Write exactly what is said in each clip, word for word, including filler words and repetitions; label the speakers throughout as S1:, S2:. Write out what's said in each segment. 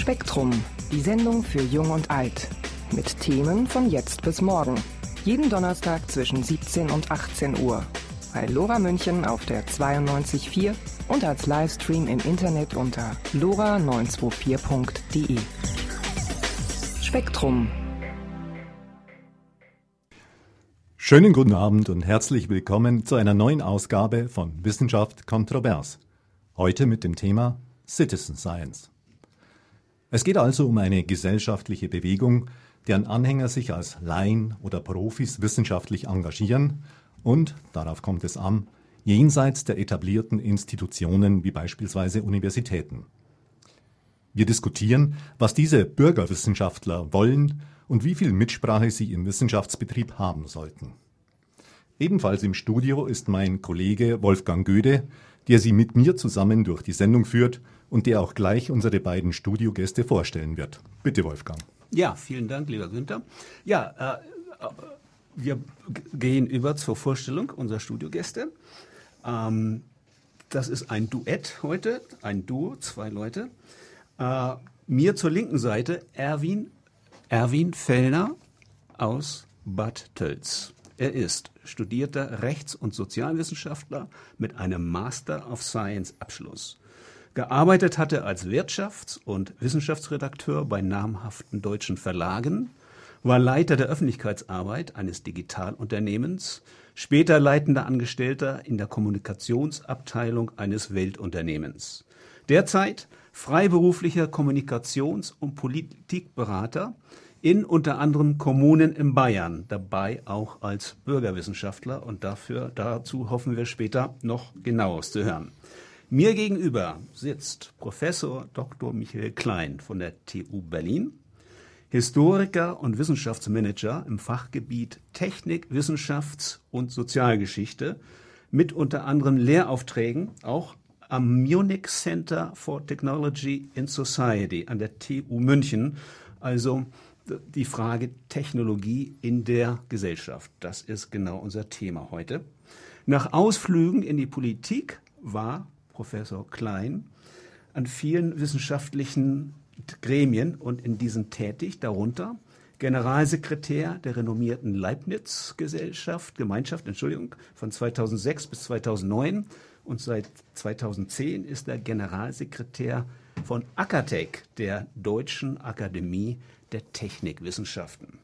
S1: Spektrum, die Sendung für Jung und Alt. Mit Themen von jetzt bis morgen. Jeden Donnerstag zwischen siebzehn und achtzehn Uhr. Bei LoRa München auf der zweiundneunzig Komma vier und als Livestream im Internet unter lora neun zwei vier punkt de. Spektrum.
S2: Schönen guten Abend und herzlich willkommen zu einer neuen Ausgabe von Wissenschaft kontrovers. Heute mit dem Thema Citizen Science. Es geht also um eine gesellschaftliche Bewegung, deren Anhänger sich als Laien oder Profis wissenschaftlich engagieren und, darauf kommt es an, jenseits der etablierten Institutionen wie beispielsweise Universitäten. Wir diskutieren, was diese Bürgerwissenschaftler wollen und wie viel Mitsprache sie im Wissenschaftsbetrieb haben sollten. Ebenfalls im Studio ist mein Kollege Wolfgang Göde, der Sie mit mir zusammen durch die Sendung führt und der auch gleich unsere beiden Studiogäste vorstellen wird. Bitte, Wolfgang.
S3: Ja, vielen Dank, lieber Günther. Ja, äh, wir g- gehen über zur Vorstellung unserer Studiogäste. Ähm, das ist ein Duett heute, ein Duo, zwei Leute. Äh, mir zur linken Seite Erwin, Erwin Fellner aus Bad Tölz. Er ist studierter Rechts- und Sozialwissenschaftler mit einem Master of Science Abschluss. Gearbeitet hat er als Wirtschafts- und Wissenschaftsredakteur bei namhaften deutschen Verlagen, war Leiter der Öffentlichkeitsarbeit eines Digitalunternehmens, später leitender Angestellter in der Kommunikationsabteilung eines Weltunternehmens. Derzeit freiberuflicher Kommunikations- und Politikberater in unter anderem Kommunen in Bayern, dabei auch als Bürgerwissenschaftler, und dafür, dazu hoffen wir später noch genaueres zu hören. Mir gegenüber sitzt Professor Doktor Michael Klein von der T U Berlin, Historiker und Wissenschaftsmanager im Fachgebiet Technik, Wissenschafts- und Sozialgeschichte mit unter anderem Lehraufträgen auch am Munich Center for Technology in Society an der T U München, also die Frage Technologie in der Gesellschaft. Das ist genau unser Thema heute. Nach Ausflügen in die Politik war Professor Klein an vielen wissenschaftlichen Gremien und in diesen tätig, darunter Generalsekretär der renommierten Leibniz-Gesellschaft, Gemeinschaft, Entschuldigung, von zweitausendsechs bis zweitausendneun, und seit zweitausendzehn ist er Generalsekretär von Akatech, der Deutschen Akademie der Technikwissenschaften.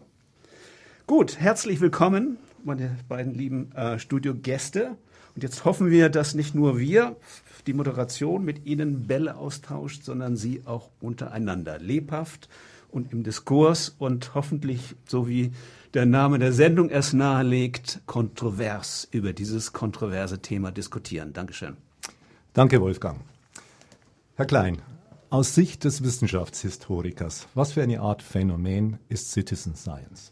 S3: Gut, herzlich willkommen, meine beiden lieben äh, Studiogäste. Und jetzt hoffen wir, dass nicht nur wir die Moderation mit Ihnen Bälle austauscht, sondern Sie auch untereinander lebhaft und im Diskurs und hoffentlich, so wie der Name der Sendung es nahelegt, kontrovers über dieses kontroverse Thema diskutieren. Dankeschön.
S2: Danke, Wolfgang. Herr Klein, aus Sicht des Wissenschaftshistorikers, was für eine Art Phänomen ist Citizen Science?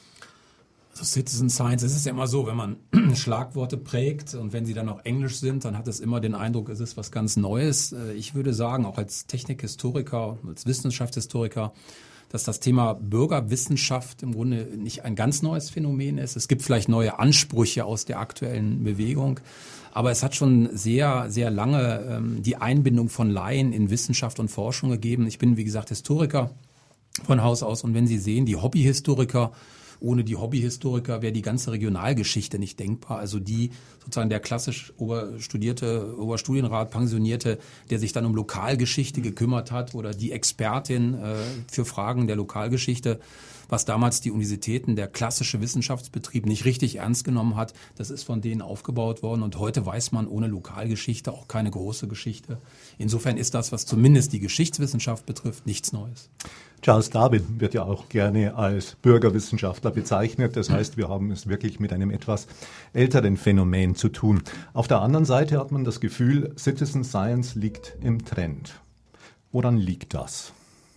S4: Also Citizen Science, es ist ja immer so, wenn man Schlagworte prägt und wenn sie dann auch Englisch sind, dann hat es immer den Eindruck, es ist was ganz Neues. Ich würde sagen, auch als Technikhistoriker, als Wissenschaftshistoriker, dass das Thema Bürgerwissenschaft im Grunde nicht ein ganz neues Phänomen ist. Es gibt vielleicht neue Ansprüche aus der aktuellen Bewegung, aber es hat schon sehr, sehr lange ähm, die Einbindung von Laien in Wissenschaft und Forschung gegeben. Ich bin, wie gesagt, Historiker von Haus aus, und wenn Sie sehen, die Hobbyhistoriker, ohne die Hobbyhistoriker wäre die ganze Regionalgeschichte nicht denkbar. Also die sozusagen der klassisch oberstudierte, Oberstudienrat, Pensionierte, der sich dann um Lokalgeschichte gekümmert hat, oder die Expertin äh, für Fragen der Lokalgeschichte, was damals die Universitäten, der klassische Wissenschaftsbetrieb nicht richtig ernst genommen hat, das ist von denen aufgebaut worden. Und heute weiß man ohne Lokalgeschichte auch keine große Geschichte. Insofern ist das, was zumindest die Geschichtswissenschaft betrifft, nichts Neues.
S2: Charles Darwin wird ja auch gerne als Bürgerwissenschaftler bezeichnet. Das heißt, wir haben es wirklich mit einem etwas älteren Phänomen zu tun. Auf der anderen Seite hat man das Gefühl, Citizen Science liegt im Trend. Woran liegt das?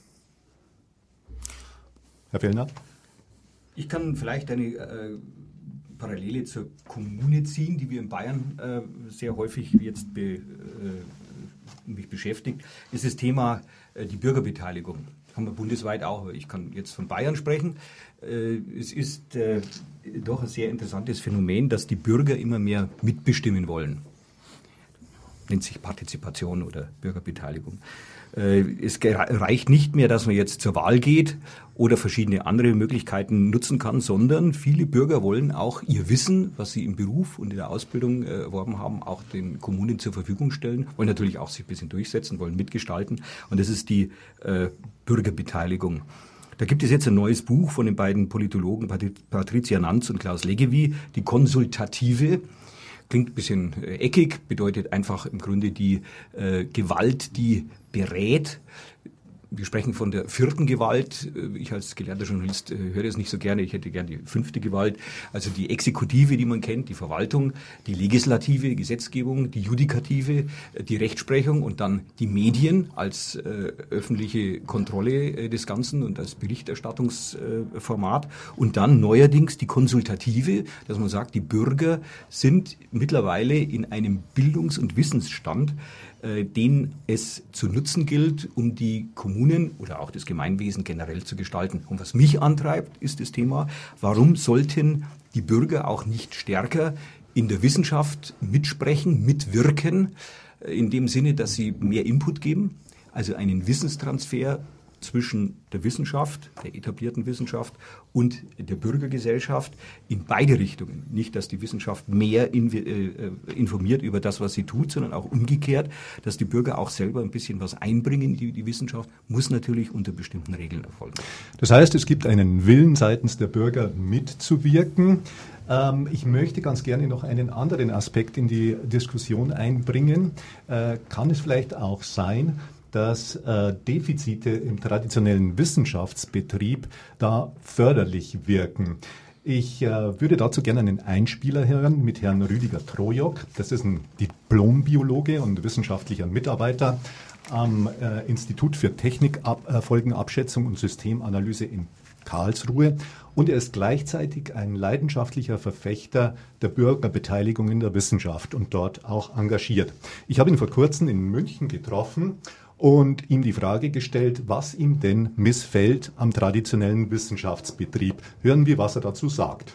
S2: Herr Fellner?
S5: Ich kann vielleicht eine äh, Parallele zur Kommune ziehen, die wir in Bayern äh, sehr häufig jetzt be, äh, mich beschäftigt. Das ist das Thema äh, die Bürgerbeteiligung. Haben wir bundesweit auch, aber ich kann jetzt von Bayern sprechen. Äh, es ist äh, doch ein sehr interessantes Phänomen, dass die Bürger immer mehr mitbestimmen wollen. nennt sich Partizipation oder Bürgerbeteiligung. Es reicht nicht mehr, dass man jetzt zur Wahl geht oder verschiedene andere Möglichkeiten nutzen kann, sondern viele Bürger wollen auch ihr Wissen, was sie im Beruf und in der Ausbildung erworben haben, auch den Kommunen zur Verfügung stellen, wollen natürlich auch sich ein bisschen durchsetzen, wollen mitgestalten. Und das ist die äh, Bürgerbeteiligung. Da gibt es jetzt ein neues Buch von den beiden Politologen Patricia Nanz und Klaus Leggevi, die Konsultative. Klingt ein bisschen eckig, bedeutet einfach im Grunde die äh, Gewalt, die berät. Wir sprechen von der vierten Gewalt. Ich als gelernter Journalist höre das nicht so gerne. Ich hätte gerne die fünfte Gewalt. Also die Exekutive, die man kennt, die Verwaltung, die Legislative, die Gesetzgebung, die Judikative, die Rechtsprechung und dann die Medien als äh, öffentliche Kontrolle äh, des Ganzen und als Berichterstattungsformat. Äh, und dann neuerdings die Konsultative, dass man sagt, die Bürger sind mittlerweile in einem Bildungs- und Wissensstand, den es zu nutzen gilt, um die Kommunen oder auch das Gemeinwesen generell zu gestalten. Und was mich antreibt, ist das Thema, warum sollten die Bürger auch nicht stärker in der Wissenschaft mitsprechen, mitwirken, in dem Sinne, dass sie mehr Input geben, also einen Wissenstransfer zwischen der Wissenschaft, der etablierten Wissenschaft und der Bürgergesellschaft in beide Richtungen. Nicht, dass die Wissenschaft mehr in, äh, informiert über das, was sie tut, sondern auch umgekehrt, dass die Bürger auch selber ein bisschen was einbringen in die, die Wissenschaft, muss natürlich unter bestimmten Regeln erfolgen.
S2: Das heißt, es gibt einen Willen seitens der Bürger mitzuwirken. Ähm, ich möchte ganz gerne noch einen anderen Aspekt in die Diskussion einbringen. Äh, kann es vielleicht auch sein, dass äh, Defizite im traditionellen Wissenschaftsbetrieb da förderlich wirken? Ich äh, würde dazu gerne einen Einspieler hören mit Herrn Rüdiger Trojok. Das ist ein Diplombiologe und wissenschaftlicher Mitarbeiter am äh, Institut für Technikfolgenabschätzung und Systemanalyse in Karlsruhe. Und er ist gleichzeitig ein leidenschaftlicher Verfechter der Bürgerbeteiligung in der Wissenschaft und dort auch engagiert. Ich habe ihn vor kurzem in München getroffen und ihm die Frage gestellt, was ihm denn missfällt am traditionellen Wissenschaftsbetrieb. Hören wir, was er dazu sagt.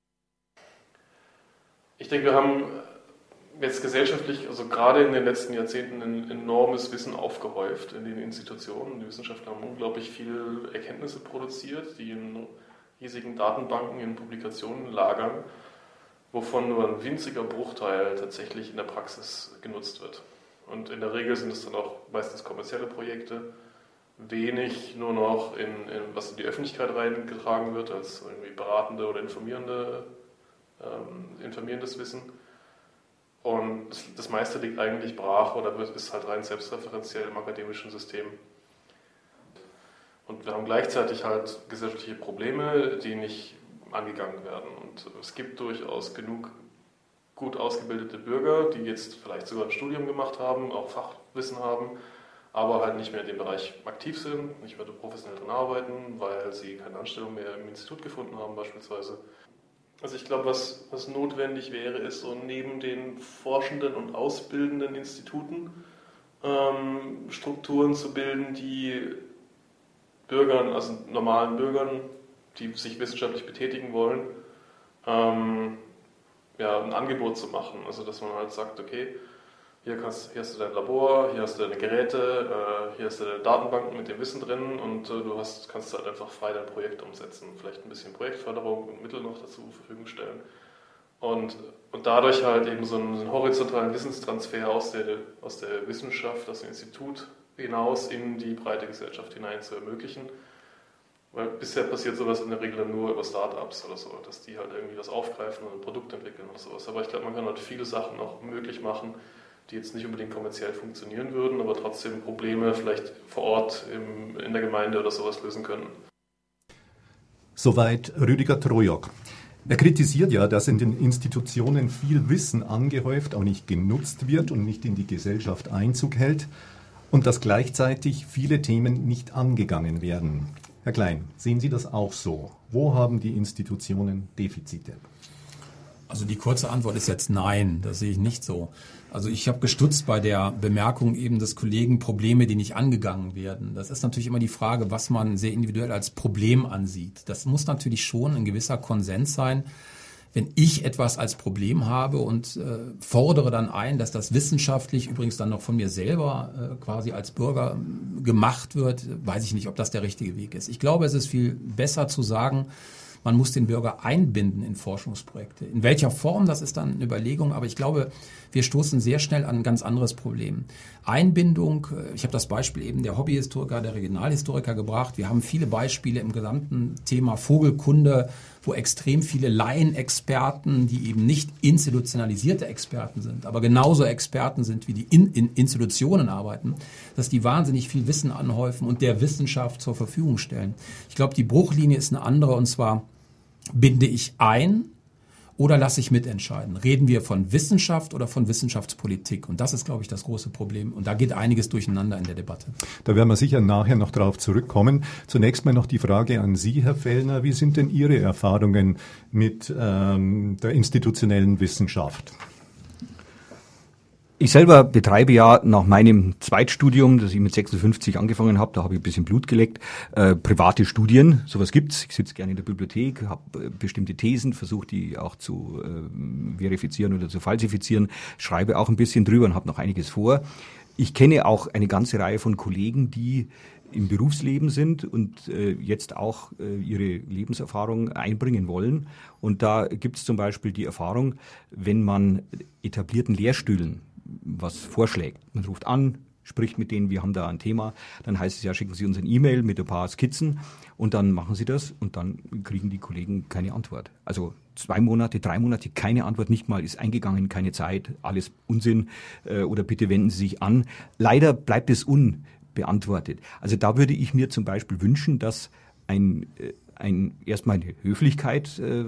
S6: Ich denke, wir haben jetzt gesellschaftlich, also gerade in den letzten Jahrzehnten, ein enormes Wissen aufgehäuft in den Institutionen. Die Wissenschaftler haben unglaublich viele Erkenntnisse produziert, die in riesigen Datenbanken, in Publikationen lagern, wovon nur ein winziger Bruchteil tatsächlich in der Praxis genutzt wird. Und in der Regel sind es dann auch meistens kommerzielle Projekte, wenig nur noch, in, in, was in die Öffentlichkeit reingetragen wird, als irgendwie beratende oder informierende, ähm, informierendes Wissen. Und das, das meiste liegt eigentlich brach oder ist halt rein selbstreferenziell im akademischen System. Und wir haben gleichzeitig halt gesellschaftliche Probleme, die nicht angegangen werden. Und es gibt durchaus genug gut ausgebildete Bürger, die jetzt vielleicht sogar ein Studium gemacht haben, auch Fachwissen haben, aber halt nicht mehr in dem Bereich aktiv sind, nicht mehr professionell drin arbeiten, weil sie keine Anstellung mehr im Institut gefunden haben beispielsweise. Also ich glaube, was, was notwendig wäre, ist so neben den forschenden und ausbildenden Instituten ähm, Strukturen zu bilden, die Bürgern, also normalen Bürgern, die sich wissenschaftlich betätigen wollen, ähm, ja, ein Angebot zu machen. Also dass man halt sagt, okay, hier, kannst, hier hast du dein Labor, hier hast du deine Geräte, äh, hier hast du deine Datenbanken mit dem Wissen drin und äh, du hast, kannst halt einfach frei dein Projekt umsetzen. Vielleicht ein bisschen Projektförderung und Mittel noch dazu zur Verfügung stellen. Und, und dadurch halt eben so einen, so einen horizontalen Wissenstransfer aus der, aus der Wissenschaft, aus dem Institut hinaus in die breite Gesellschaft hinein zu ermöglichen. Weil bisher passiert sowas in der Regel nur über Startups oder so, dass die halt irgendwie was aufgreifen und ein Produkt entwickeln oder sowas. Aber ich glaube, man kann halt viele Sachen auch möglich machen, die jetzt nicht unbedingt kommerziell funktionieren würden, aber trotzdem Probleme vielleicht vor Ort im, in der Gemeinde oder sowas lösen können.
S2: Soweit Rüdiger Trojok. Er kritisiert ja, dass in den Institutionen viel Wissen angehäuft, auch nicht genutzt wird und nicht in die Gesellschaft Einzug hält und dass gleichzeitig viele Themen nicht angegangen werden. Herr Klein, sehen Sie das auch so? Wo haben die Institutionen Defizite?
S4: Also die kurze Antwort ist jetzt nein, das sehe ich nicht so. Also ich habe gestutzt bei der Bemerkung eben des Kollegen, Probleme, die nicht angegangen werden. Das ist natürlich immer die Frage, was man sehr individuell als Problem ansieht. Das muss natürlich schon ein gewisser Konsens sein, wenn ich etwas als Problem habe und äh, fordere dann ein, dass das wissenschaftlich übrigens dann noch von mir selber äh, quasi als Bürger äh, gemacht wird, weiß ich nicht, ob das der richtige Weg ist. Ich glaube, es ist viel besser zu sagen, man muss den Bürger einbinden in Forschungsprojekte. In welcher Form, das ist dann eine Überlegung, aber ich glaube, wir stoßen sehr schnell an ein ganz anderes Problem. Einbindung, ich habe das Beispiel eben der Hobbyhistoriker, der Regionalhistoriker gebracht. Wir haben viele Beispiele im gesamten Thema Vogelkunde, wo extrem viele Laienexperten, die eben nicht institutionalisierte Experten sind, aber genauso Experten sind, wie die in, in Institutionen arbeiten, dass die wahnsinnig viel Wissen anhäufen und der Wissenschaft zur Verfügung stellen. Ich glaube, die Bruchlinie ist eine andere, und zwar binde ich ein oder lasse ich mitentscheiden? Reden wir von Wissenschaft oder von Wissenschaftspolitik? Und das ist, glaube ich, das große Problem. Und da geht einiges durcheinander in der Debatte.
S2: Da werden wir sicher nachher noch drauf zurückkommen. Zunächst mal noch die Frage an Sie, Herr Fellner. Wie sind denn Ihre Erfahrungen mit ähm, der institutionellen Wissenschaft?
S5: Ich selber betreibe ja nach meinem Zweitstudium, das ich mit sechsundfünfzig angefangen habe, da habe ich ein bisschen Blut geleckt, äh, private Studien, sowas gibt's. Ich sitze gerne in der Bibliothek, habe äh, bestimmte Thesen, versuche die auch zu äh, verifizieren oder zu falsifizieren, schreibe auch ein bisschen drüber und habe noch einiges vor. Ich kenne auch eine ganze Reihe von Kollegen, die im Berufsleben sind und äh, jetzt auch äh, ihre Lebenserfahrung einbringen wollen. Und da gibt's zum Beispiel die Erfahrung, wenn man etablierten Lehrstühlen was vorschlägt. Man ruft an, spricht mit denen, wir haben da ein Thema, dann heißt es ja, schicken Sie uns ein E-Mail mit ein paar Skizzen und dann machen Sie das und dann kriegen die Kollegen keine Antwort. Also zwei Monate, drei Monate, keine Antwort, nicht mal ist eingegangen, keine Zeit, alles Unsinn äh, oder bitte wenden Sie sich an. Leider bleibt es unbeantwortet. Also da würde ich mir zum Beispiel wünschen, dass ein äh, Ein, erstmal eine Höflichkeit äh, äh,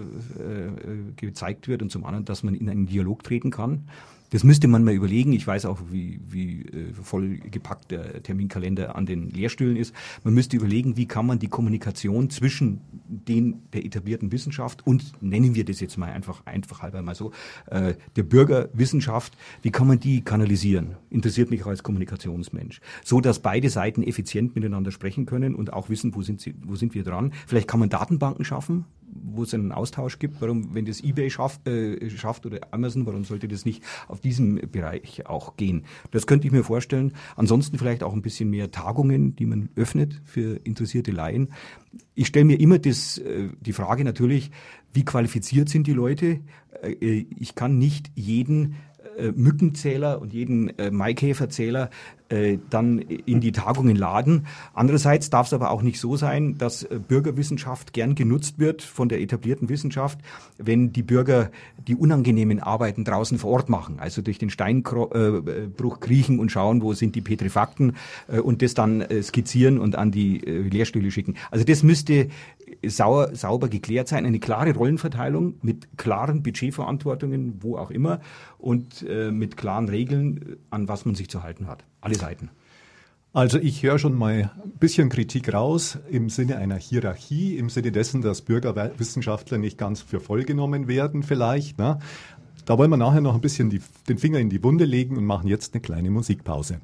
S5: gezeigt wird und zum anderen, dass man in einen Dialog treten kann. Das müsste man mal überlegen. Ich weiß auch, wie, wie äh, voll gepackt der Terminkalender an den Lehrstühlen ist. Man müsste überlegen, wie kann man die Kommunikation zwischen den der etablierten Wissenschaft und, nennen wir das jetzt mal einfach, einfach halber mal so, äh, der Bürgerwissenschaft, wie kann man die kanalisieren? Interessiert mich auch als Kommunikationsmensch. So, dass beide Seiten effizient miteinander sprechen können und auch wissen, wo sind sie, wo sind wir dran. Vielleicht kann man Datenbanken schaffen, wo es einen Austausch gibt. Warum, wenn das eBay schafft, äh, schafft oder Amazon, warum sollte das nicht auf diesem Bereich auch gehen? Das könnte ich mir vorstellen. Ansonsten vielleicht auch ein bisschen mehr Tagungen, die man öffnet für interessierte Laien. Ich stelle mir immer das, äh, die Frage natürlich, wie qualifiziert sind die Leute? Äh, ich kann nicht jeden äh, Mückenzähler und jeden äh, Maikäferzähler äh, dann in die Tagungen laden. Andererseits darf es aber auch nicht so sein, dass äh, Bürgerwissenschaft gern genutzt wird von der etablierten Wissenschaft, wenn die Bürger die unangenehmen Arbeiten draußen vor Ort machen, also durch den Steinbruch kriechen und schauen, wo sind die Petrifakten äh, und das dann äh, skizzieren und an die äh, Lehrstühle schicken. Also das müsste sauer, sauber geklärt sein, eine klare Rollenverteilung mit klaren Budgetverantwortungen, wo auch immer, und äh, mit klaren Regeln, an was man sich zu halten hat. Alle Seiten.
S2: Also ich höre schon mal ein bisschen Kritik raus im Sinne einer Hierarchie, im Sinne dessen, dass Bürgerwissenschaftler nicht ganz für voll genommen werden vielleicht. Ne? Da wollen wir nachher noch ein bisschen die, den Finger in die Wunde legen und machen jetzt eine kleine Musikpause.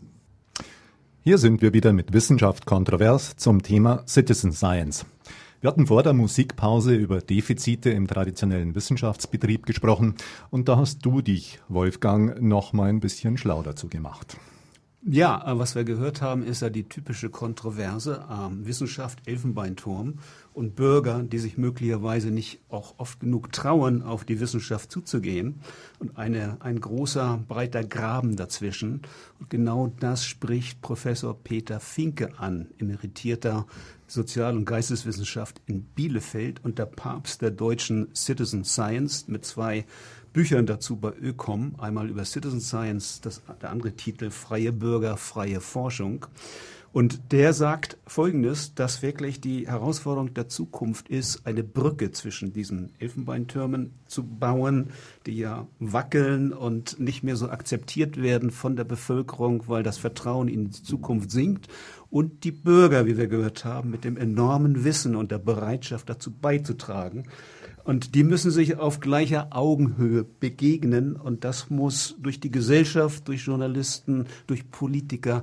S2: Hier sind wir wieder mit Wissenschaft kontrovers zum Thema Citizen Science. Wir hatten vor der Musikpause über Defizite im traditionellen Wissenschaftsbetrieb gesprochen und da hast du dich, Wolfgang, noch mal ein bisschen schlau dazu gemacht.
S3: Ja, was wir gehört haben, ist ja die typische Kontroverse, ähm, Wissenschaft, Elfenbeinturm und Bürger, die sich möglicherweise nicht auch oft genug trauen, auf die Wissenschaft zuzugehen und eine, ein großer, breiter Graben dazwischen. Und genau das spricht Professor Peter Finke an, emeritierter Sozial- und Geisteswissenschaft in Bielefeld und der Papst der deutschen Citizen Science mit zwei Büchern dazu bei Ökom, einmal über Citizen Science, das, der andere Titel Freie Bürger, freie Forschung. Und der sagt Folgendes, dass wirklich die Herausforderung der Zukunft ist, eine Brücke zwischen diesen Elfenbeintürmen zu bauen, die ja wackeln und nicht mehr so akzeptiert werden von der Bevölkerung, weil das Vertrauen in die Zukunft sinkt. Und die Bürger, wie wir gehört haben, mit dem enormen Wissen und der Bereitschaft dazu beizutragen. Und die müssen sich auf gleicher Augenhöhe begegnen. Und das muss durch die Gesellschaft, durch Journalisten, durch Politiker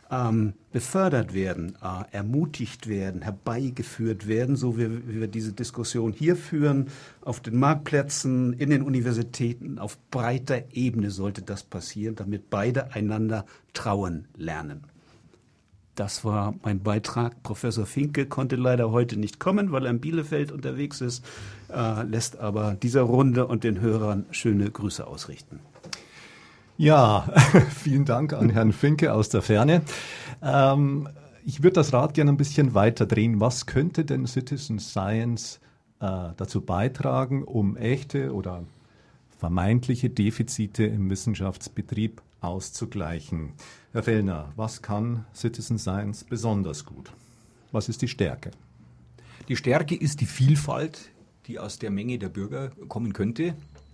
S3: ähm, befördert werden, äh, ermutigt werden, herbeigeführt werden, so wie, wie wir diese Diskussion hier führen, auf den Marktplätzen, in den Universitäten, auf breiter Ebene sollte das passieren, damit beide einander trauen lernen. Das war mein Beitrag. Professor Finke konnte leider heute nicht kommen, weil er in Bielefeld unterwegs ist, äh, lässt aber dieser Runde und den Hörern schöne Grüße ausrichten.
S2: Ja, vielen Dank an Herrn Finke aus der Ferne. Ähm, ich würde das Rad gerne ein bisschen weiter drehen. Was könnte denn Citizen Science äh, dazu beitragen, um echte oder vermeintliche Defizite im Wissenschaftsbetrieb auszugleichen? Herr Fellner, was kann Citizen Science besonders gut? Was ist die Stärke?
S5: Die Stärke ist die Vielfalt, die aus der Menge der Bürger kommen könnte.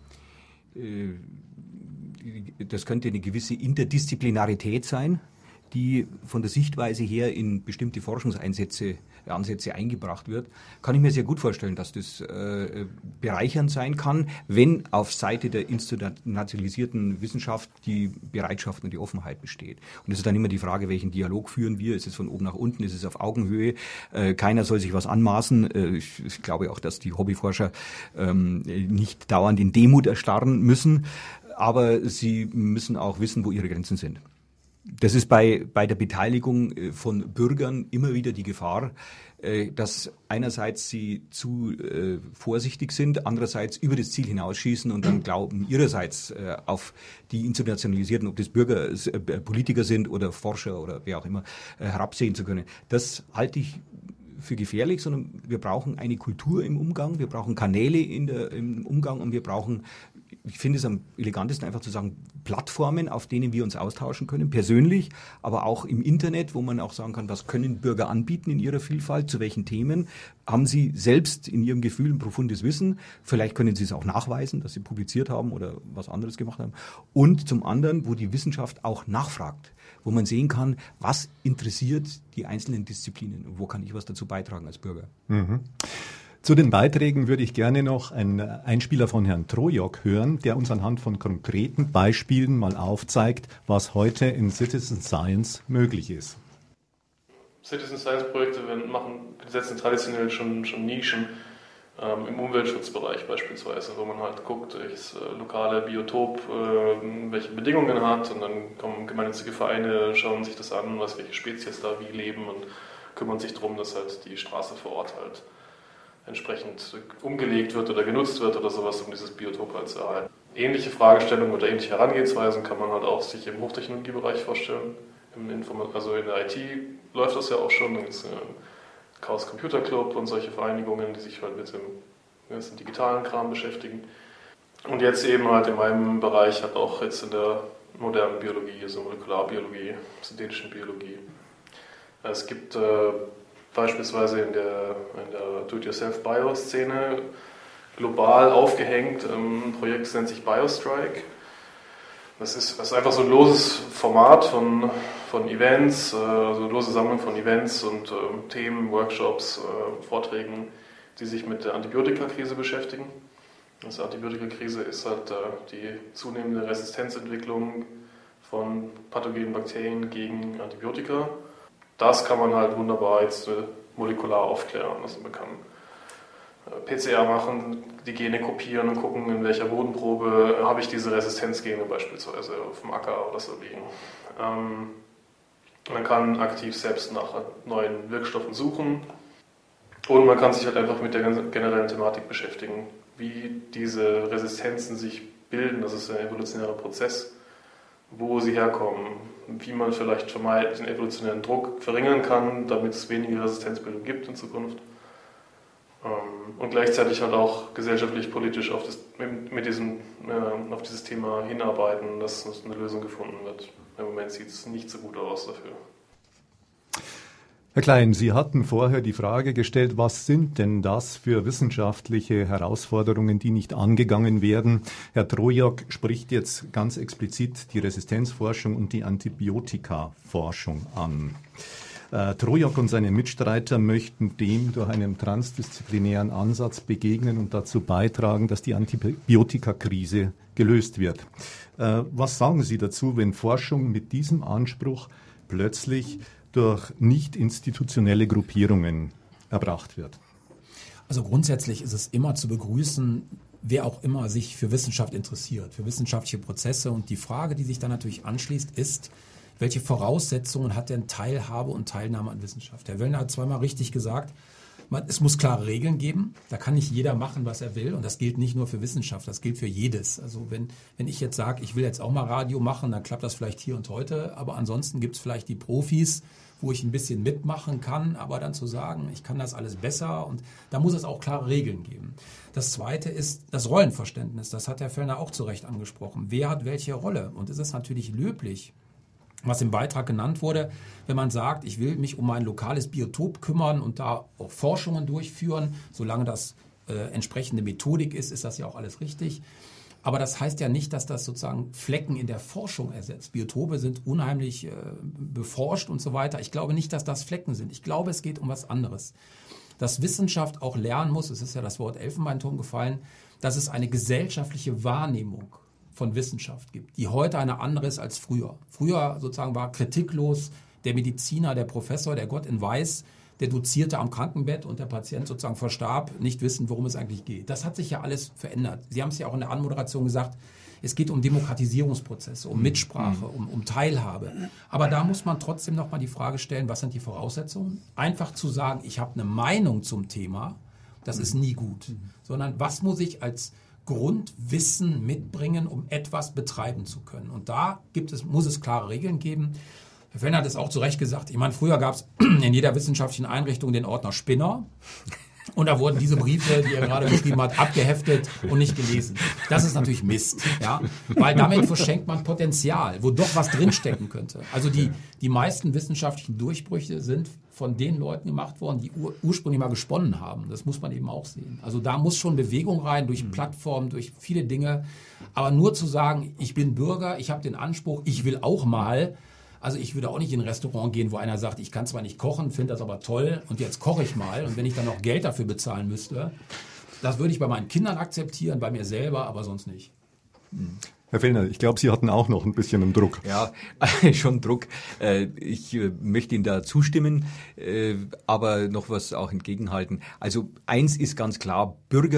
S5: Das könnte eine gewisse Interdisziplinarität sein, die von der Sichtweise her in bestimmte Forschungseinsätze Ansätze eingebracht wird, kann ich mir sehr gut vorstellen, dass das äh, bereichernd sein kann, wenn auf Seite der internationalisierten Wissenschaft die Bereitschaft und die Offenheit besteht. Und es ist dann immer die Frage, welchen Dialog führen wir? Ist es von oben nach unten? Ist es auf Augenhöhe? Äh, keiner soll sich was anmaßen. Äh, ich, ich glaube auch, dass die Hobbyforscher ähm, nicht dauernd in Demut erstarren müssen, aber sie müssen auch wissen, wo ihre Grenzen sind. Das ist bei, bei der Beteiligung von Bürgern immer wieder die Gefahr, dass einerseits sie zu äh, vorsichtig sind, andererseits über das Ziel hinausschießen und dann glauben, ihrerseits äh, auf die Internationalisierten, ob das Bürger, äh, Politiker sind oder Forscher oder wer auch immer, äh, herabsehen zu können. Das halte ich für gefährlich, sondern wir brauchen eine Kultur im Umgang, wir brauchen Kanäle in der, im Umgang und wir brauchen, ich finde es am elegantesten einfach zu sagen, Plattformen, auf denen wir uns austauschen können, persönlich, aber auch im Internet, wo man auch sagen kann, was können Bürger anbieten in ihrer Vielfalt, zu welchen Themen, haben sie selbst in ihrem Gefühl ein profundes Wissen, vielleicht können sie es auch nachweisen, dass sie publiziert haben oder was anderes gemacht haben, und zum anderen, wo die Wissenschaft auch nachfragt, wo man sehen kann, was interessiert die einzelnen Disziplinen und wo kann ich was dazu beitragen als Bürger.
S2: Mhm. Zu den Beiträgen würde ich gerne noch einen Einspieler von Herrn Trojok hören, der uns anhand von konkreten Beispielen mal aufzeigt, was heute in Citizen Science möglich ist.
S6: Citizen Science Projekte werden, machen, setzen traditionell schon, schon Nischen ähm, im Umweltschutzbereich beispielsweise, wo man halt guckt, welches äh, lokale Biotop äh, welche Bedingungen hat, und dann kommen gemeinnützige Vereine, schauen sich das an, was welche Spezies da wie leben und kümmern sich darum, dass halt die Straße vor Ort halt entsprechend umgelegt wird oder genutzt wird oder sowas, um dieses Biotop halt zu erhalten. Ähnliche Fragestellungen oder ähnliche Herangehensweisen kann man halt auch sich im Hochtechnologiebereich vorstellen. Im Inform- also in der I T läuft das ja auch schon. Da gibt es Chaos Computer Club und solche Vereinigungen, die sich halt mit dem ganzen digitalen Kram beschäftigen. Und jetzt eben halt in meinem Bereich halt auch jetzt in der modernen Biologie, also Molekularbiologie, synthetischen Biologie. Es gibt äh, beispielsweise in der, in der Do-it-yourself-Bio-Szene global aufgehängt ein Projekt, das nennt sich BioStrike. Das ist, das ist einfach so ein loses Format von, von Events, also eine lose Sammlung von Events und äh, Themen, Workshops, äh, Vorträgen, die sich mit der Antibiotikakrise beschäftigen. Also Antibiotikakrise ist halt äh, die zunehmende Resistenzentwicklung von pathogenen Bakterien gegen Antibiotika. Das kann man halt wunderbar jetzt molekular aufklären. Also man kann P C R machen, die Gene kopieren und gucken, in welcher Bodenprobe habe ich diese Resistenzgene beispielsweise auf dem Acker oder so liegen. Ähm, man kann aktiv selbst nach neuen Wirkstoffen suchen und man kann sich halt einfach mit der generellen Thematik beschäftigen, wie diese Resistenzen sich bilden. Das ist ein evolutionärer Prozess, wo sie herkommen, wie man vielleicht vermeidet, den evolutionären Druck verringern kann, damit es weniger Resistenzbildung gibt in Zukunft. Und gleichzeitig halt auch gesellschaftlich, politisch auf, das, mit diesem, äh, auf dieses Thema hinarbeiten, dass eine Lösung gefunden wird. Im Moment sieht es nicht so gut aus dafür.
S2: Herr Klein, Sie hatten vorher die Frage gestellt, was sind denn das für wissenschaftliche Herausforderungen, die nicht angegangen werden? Herr Trojok spricht jetzt ganz explizit die Resistenzforschung und die Antibiotikaforschung an. Äh, Trojok und seine Mitstreiter möchten dem durch einen transdisziplinären Ansatz begegnen und dazu beitragen, dass die Antibiotikakrise gelöst wird. Äh, was sagen Sie dazu, wenn Forschung mit diesem Anspruch plötzlich durch nicht institutionelle Gruppierungen erbracht wird?
S4: Also grundsätzlich ist es immer zu begrüßen, wer auch immer sich für Wissenschaft interessiert, für wissenschaftliche Prozesse. Und die Frage, die sich dann natürlich anschließt, ist, welche Voraussetzungen hat denn Teilhabe und Teilnahme an Wissenschaft? Herr Wöllner hat zweimal richtig gesagt, man, es muss klare Regeln geben. Da kann nicht jeder machen, was er will. Und das gilt nicht nur für Wissenschaft, das gilt für jedes. Also wenn, wenn ich jetzt sage, ich will jetzt auch mal Radio machen, dann klappt das vielleicht hier und heute. Aber ansonsten gibt es vielleicht die Profis, wo ich ein bisschen mitmachen kann, aber dann zu sagen, ich kann das alles besser, und da muss es auch klare Regeln geben. Das Zweite ist das Rollenverständnis. Das hat Herr Völlner auch zu Recht angesprochen. Wer hat welche Rolle? Und es ist natürlich löblich, was im Beitrag genannt wurde, wenn man sagt, ich will mich um mein lokales Biotop kümmern und da auch Forschungen durchführen. Solange das äh, entsprechende Methodik ist, ist das ja auch alles richtig. Aber das heißt ja nicht, dass das sozusagen Flecken in der Forschung ersetzt. Biotope sind unheimlich äh, beforscht und so weiter. Ich glaube nicht, dass das Flecken sind. Ich glaube, es geht um was anderes. Dass Wissenschaft auch lernen muss, es ist ja das Wort Elfenbeinturm gefallen, dass es eine gesellschaftliche Wahrnehmung von Wissenschaft gibt, die heute eine andere ist als früher. Früher sozusagen war kritiklos der Mediziner, der Professor, der Gott in Weiß, der dozierte am Krankenbett und der Patient sozusagen verstarb, nicht wissend, worum es eigentlich geht. Das hat sich ja alles verändert. Sie haben es ja auch in der Anmoderation gesagt, es geht um Demokratisierungsprozesse, um Mitsprache, um, um Teilhabe. Aber da muss man trotzdem nochmal die Frage stellen, was sind die Voraussetzungen? Einfach zu sagen, ich habe eine Meinung zum Thema, das ist nie gut. Sondern was muss ich als Grundwissen mitbringen, um etwas betreiben zu können? Und da gibt es, muss es klare Regeln geben. Herr Fellner hat es auch zu Recht gesagt. Ich meine, früher gab es in jeder wissenschaftlichen Einrichtung den Ordner Spinner. Und da wurden diese Briefe, die er gerade beschrieben hat, abgeheftet und nicht gelesen. Das ist natürlich Mist, ja, weil damit verschenkt man Potenzial, wo doch was drinstecken könnte. Also die, die meisten wissenschaftlichen Durchbrüche sind von den Leuten gemacht worden, die ur, ursprünglich mal gesponnen haben. Das muss man eben auch sehen. Also da muss schon Bewegung rein, durch Plattformen, durch viele Dinge. Aber nur zu sagen, ich bin Bürger, ich habe den Anspruch, ich will auch mal. Also ich würde auch nicht in ein Restaurant gehen, wo einer sagt, ich kann zwar nicht kochen, finde das aber toll und jetzt koche ich mal. Und wenn ich dann noch Geld dafür bezahlen müsste, das würde ich bei meinen Kindern akzeptieren, bei mir selber, aber sonst nicht.
S2: Herr Fellner, ich glaube, Sie hatten auch noch ein bisschen einen Druck.
S5: Ja, schon Druck. Ich möchte Ihnen da zustimmen, aber noch was auch entgegenhalten. Also eins ist ganz klar,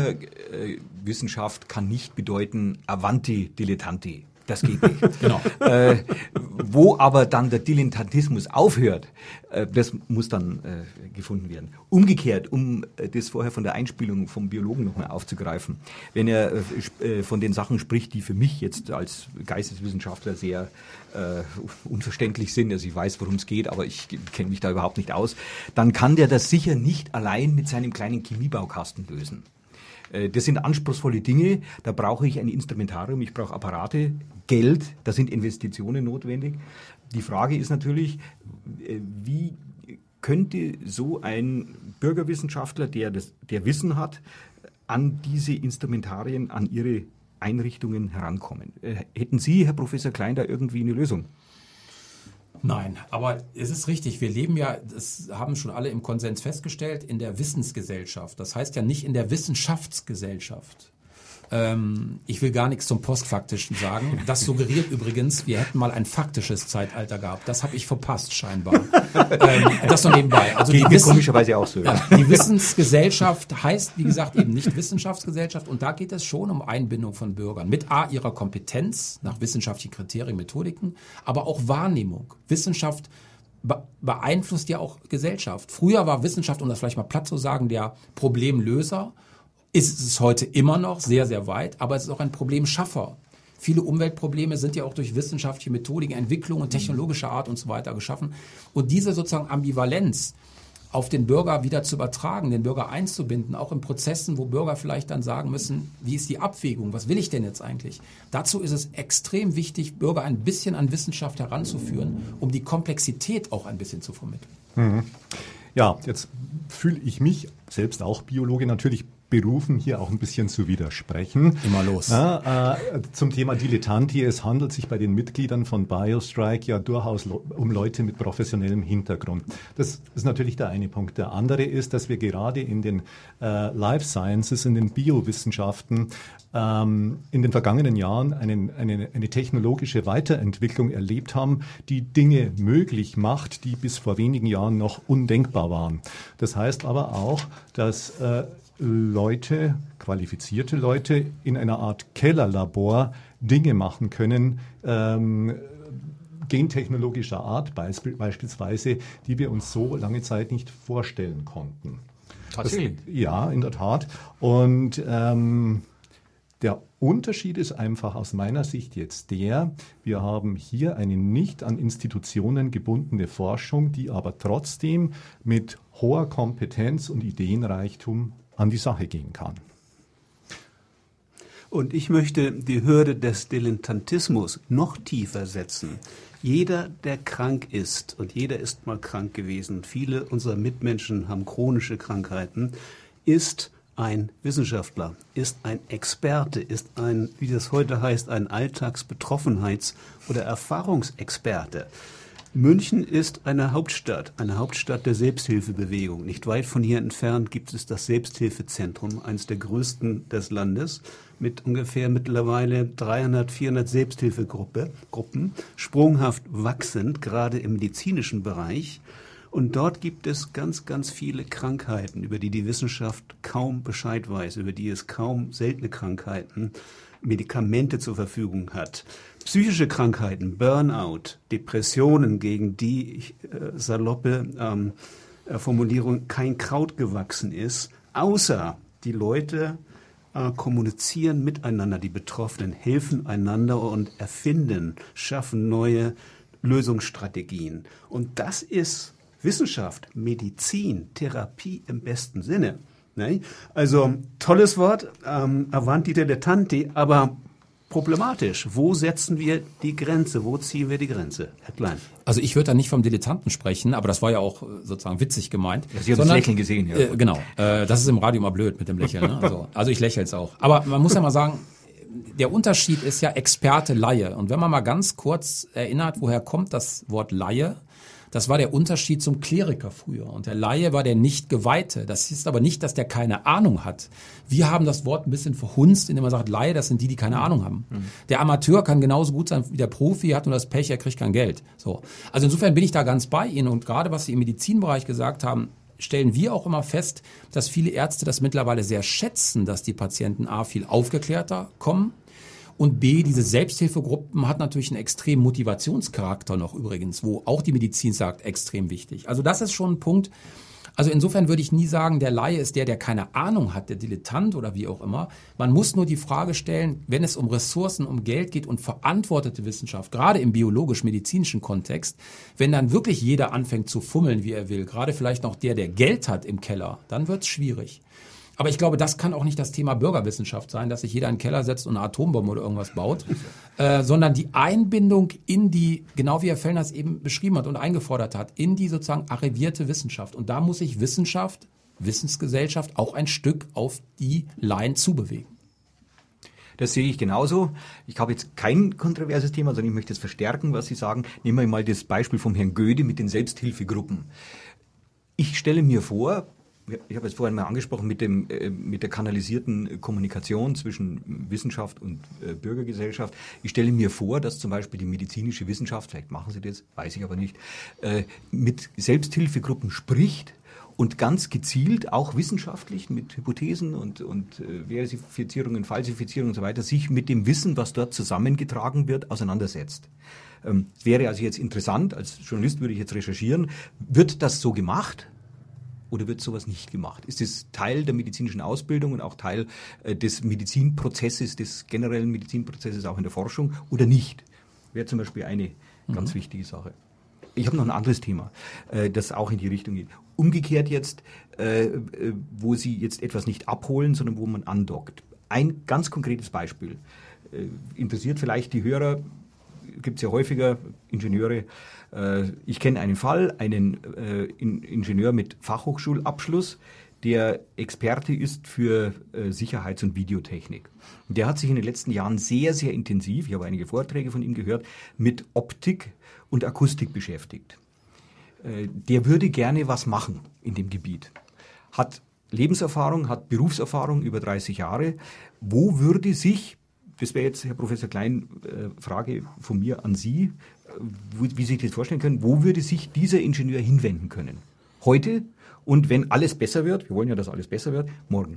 S5: Bürgerwissenschaft kann nicht bedeuten Avanti Dilettanti. Das geht nicht. Genau. Äh, wo aber dann der Dilettantismus aufhört, äh, das muss dann äh, gefunden werden. Umgekehrt, um äh, das vorher von der Einspielung vom Biologen nochmal aufzugreifen, wenn er äh, von den Sachen spricht, die für mich jetzt als Geisteswissenschaftler sehr äh, unverständlich sind, also ich weiß, worum es geht, aber ich kenne mich da überhaupt nicht aus, dann kann der das sicher nicht allein mit seinem kleinen Chemiebaukasten lösen. Das sind anspruchsvolle Dinge, da brauche ich ein Instrumentarium, ich brauche Apparate, Geld, da sind Investitionen notwendig. Die Frage ist natürlich, wie könnte so ein Bürgerwissenschaftler, der, das, der Wissen hat, an diese Instrumentarien, an ihre Einrichtungen herankommen? Hätten Sie, Herr Professor Klein, da irgendwie eine Lösung?
S4: Nein, aber es ist richtig, wir leben ja, das haben schon alle im Konsens festgestellt, in der Wissensgesellschaft. Das heißt ja nicht in der Wissenschaftsgesellschaft. Ähm, ich will gar nichts zum Postfaktischen sagen. Das suggeriert übrigens, wir hätten mal ein faktisches Zeitalter gehabt. Das habe ich verpasst scheinbar. ähm, das noch nebenbei. Also
S5: Geht
S4: die Wissen,
S5: komischerweise auch so.
S4: Ja, die Wissensgesellschaft heißt, wie gesagt, eben nicht Wissenschaftsgesellschaft. Und da geht es schon um Einbindung von Bürgern. Mit A, ihrer Kompetenz nach wissenschaftlichen Kriterien, Methodiken, aber auch Wahrnehmung. Wissenschaft beeinflusst ja auch Gesellschaft. Früher war Wissenschaft, um das vielleicht mal platt zu sagen, der Problemlöser. Ist es heute immer noch sehr, sehr weit, aber es ist auch ein Problemschaffer. Viele Umweltprobleme sind ja auch durch wissenschaftliche Methodiken, Entwicklungen, technologischer Art und so weiter geschaffen. Und diese sozusagen Ambivalenz auf den Bürger wieder zu übertragen, den Bürger einzubinden, auch in Prozessen, wo Bürger vielleicht dann sagen müssen, wie ist die Abwägung, was will ich denn jetzt eigentlich? Dazu ist es extrem wichtig, Bürger ein bisschen an Wissenschaft heranzuführen, um die Komplexität auch ein bisschen zu vermitteln.
S2: Mhm. Ja, jetzt fühle ich mich, selbst auch Biologe, natürlich berufen, hier auch ein bisschen zu widersprechen.
S4: Immer los.
S2: Ja, äh, zum Thema Dilettanti. Es handelt sich bei den Mitgliedern von BioStrike ja durchaus lo- um Leute mit professionellem Hintergrund. Das ist natürlich der eine Punkt. Der andere ist, dass wir gerade in den äh, Life Sciences, in den Biowissenschaften ähm, in den vergangenen Jahren einen, eine, eine technologische Weiterentwicklung erlebt haben, die Dinge möglich macht, die bis vor wenigen Jahren noch undenkbar waren. Das heißt aber auch, dass äh, Leute, qualifizierte Leute in einer Art Kellerlabor Dinge machen können, ähm, gentechnologischer Art beisp- beispielsweise, die wir uns so lange Zeit nicht vorstellen konnten.
S5: Tatsächlich?
S2: Das, ja, in der Tat. Und ähm, der Unterschied ist einfach aus meiner Sicht jetzt der, wir haben hier eine nicht an Institutionen gebundene Forschung, die aber trotzdem mit hoher Kompetenz und Ideenreichtum an die Sache gehen kann.
S3: Und ich möchte die Hürde des Dilettantismus noch tiefer setzen. Jeder, der krank ist, und jeder ist mal krank gewesen, viele unserer Mitmenschen haben chronische Krankheiten, ist ein Wissenschaftler, ist ein Experte, ist ein, wie das heute heißt, ein Alltagsbetroffenheits- oder Erfahrungsexperte. München ist eine Hauptstadt, eine Hauptstadt der Selbsthilfebewegung. Nicht weit von hier entfernt gibt es das Selbsthilfezentrum, eines der größten des Landes, mit ungefähr mittlerweile dreihundert, vierhundert Selbsthilfegruppen, sprunghaft wachsend, gerade im medizinischen Bereich. Und dort gibt es ganz, ganz viele Krankheiten, über die die Wissenschaft kaum Bescheid weiß, über die es kaum seltene Krankheiten, Medikamente zur Verfügung hat. Psychische Krankheiten, Burnout, Depressionen, gegen die äh, saloppe ähm, äh, Formulierung kein Kraut gewachsen ist, außer die Leute äh, kommunizieren miteinander, die Betroffenen helfen einander und erfinden, schaffen neue Lösungsstrategien. Und das ist Wissenschaft, Medizin, Therapie im besten Sinne. Ne? Also tolles Wort, ähm, avanti dilettanti, aber problematisch. Wo setzen wir die Grenze? Wo ziehen wir die Grenze? Herr Klein.
S4: Also ich würde da nicht vom Dilettanten sprechen, aber das war ja auch sozusagen witzig gemeint.
S5: Ja, Sie haben das Lächeln gesehen, ja.
S4: Äh, genau, äh, das ist im Radio immer blöd mit dem Lächeln. Ne? Also, also ich lächle es auch. Aber man muss ja mal sagen, der Unterschied ist ja Experte, Laie. Und wenn man mal ganz kurz erinnert, woher kommt das Wort Laie? Das war der Unterschied zum Kleriker früher. Und der Laie war der Nicht-Geweihte. Das ist aber nicht, dass der keine Ahnung hat. Wir haben das Wort ein bisschen verhunzt, indem man sagt, Laie, das sind die, die keine Ahnung haben. Mhm. Der Amateur kann genauso gut sein wie der Profi, hat nur das Pech, er kriegt kein Geld. So. Also insofern bin ich da ganz bei Ihnen. Und gerade was Sie im Medizinbereich gesagt haben, stellen wir auch immer fest, dass viele Ärzte das mittlerweile sehr schätzen, dass die Patienten A, viel aufgeklärter kommen, und B, diese Selbsthilfegruppen hat natürlich einen extremen Motivationscharakter noch übrigens, wo auch die Medizin sagt, extrem wichtig. Also das ist schon ein Punkt. Also insofern würde ich nie sagen, der Laie ist der, der keine Ahnung hat, der Dilettant oder wie auch immer. Man muss nur die Frage stellen, wenn es um Ressourcen, um Geld geht und verantwortete Wissenschaft, gerade im biologisch-medizinischen Kontext, wenn dann wirklich jeder anfängt zu fummeln, wie er will, gerade vielleicht noch der, der Geld hat im Keller, dann wird es schwierig. Aber ich glaube, das kann auch nicht das Thema Bürgerwissenschaft sein, dass sich jeder in den Keller setzt und eine Atombombe oder irgendwas baut, äh, sondern die Einbindung in die, genau wie Herr Fellner es eben beschrieben hat und eingefordert hat, in die sozusagen arrivierte Wissenschaft. Und da muss sich Wissenschaft, Wissensgesellschaft auch ein Stück auf die Line zubewegen.
S5: Das sehe ich genauso. Ich habe jetzt kein kontroverses Thema, sondern ich möchte es verstärken, was Sie sagen. Nehmen wir mal das Beispiel vom Herrn Göde mit den Selbsthilfegruppen. Ich stelle mir vor, ich habe es vorhin mal angesprochen, mit, dem, äh, mit der kanalisierten Kommunikation zwischen Wissenschaft und äh, Bürgergesellschaft. Ich stelle mir vor, dass zum Beispiel die medizinische Wissenschaft, vielleicht machen sie das, weiß ich aber nicht, äh, mit Selbsthilfegruppen spricht und ganz gezielt, auch wissenschaftlich, mit Hypothesen und, und äh, Verifizierungen, Falsifizierungen und so weiter, sich mit dem Wissen, was dort zusammengetragen wird, auseinandersetzt. Ähm, es wäre also jetzt interessant, als Journalist würde ich jetzt recherchieren, wird das so gemacht? Oder wird sowas nicht gemacht? Ist es Teil der medizinischen Ausbildung und auch Teil äh, des Medizinprozesses, des generellen Medizinprozesses auch in der Forschung oder nicht? Wäre zum Beispiel eine mhm. ganz wichtige Sache. Ich habe noch ein anderes Thema, äh, das auch in die Richtung geht. Umgekehrt jetzt, äh, äh, wo Sie jetzt etwas nicht abholen, sondern wo man andockt. Ein ganz konkretes Beispiel. Äh, interessiert vielleicht die Hörer, gibt es ja häufiger, Ingenieure. Ich kenne einen Fall, einen Ingenieur mit Fachhochschulabschluss, der Experte ist für äh, Sicherheits- und Videotechnik. Der hat sich in den letzten Jahren sehr, sehr intensiv, ich habe einige Vorträge von ihm gehört, mit Optik und Akustik beschäftigt. Äh, der würde gerne was machen in dem Gebiet. Hat Lebenserfahrung, hat Berufserfahrung über dreißig Jahre. Wo würde sich, das wäre jetzt, Herr Professor Klein, äh, Frage von mir an Sie, äh, wie, wie Sie sich das vorstellen können, wo würde sich dieser Ingenieur hinwenden können? Heute und wenn alles besser wird, wir wollen ja, dass alles besser wird, morgen.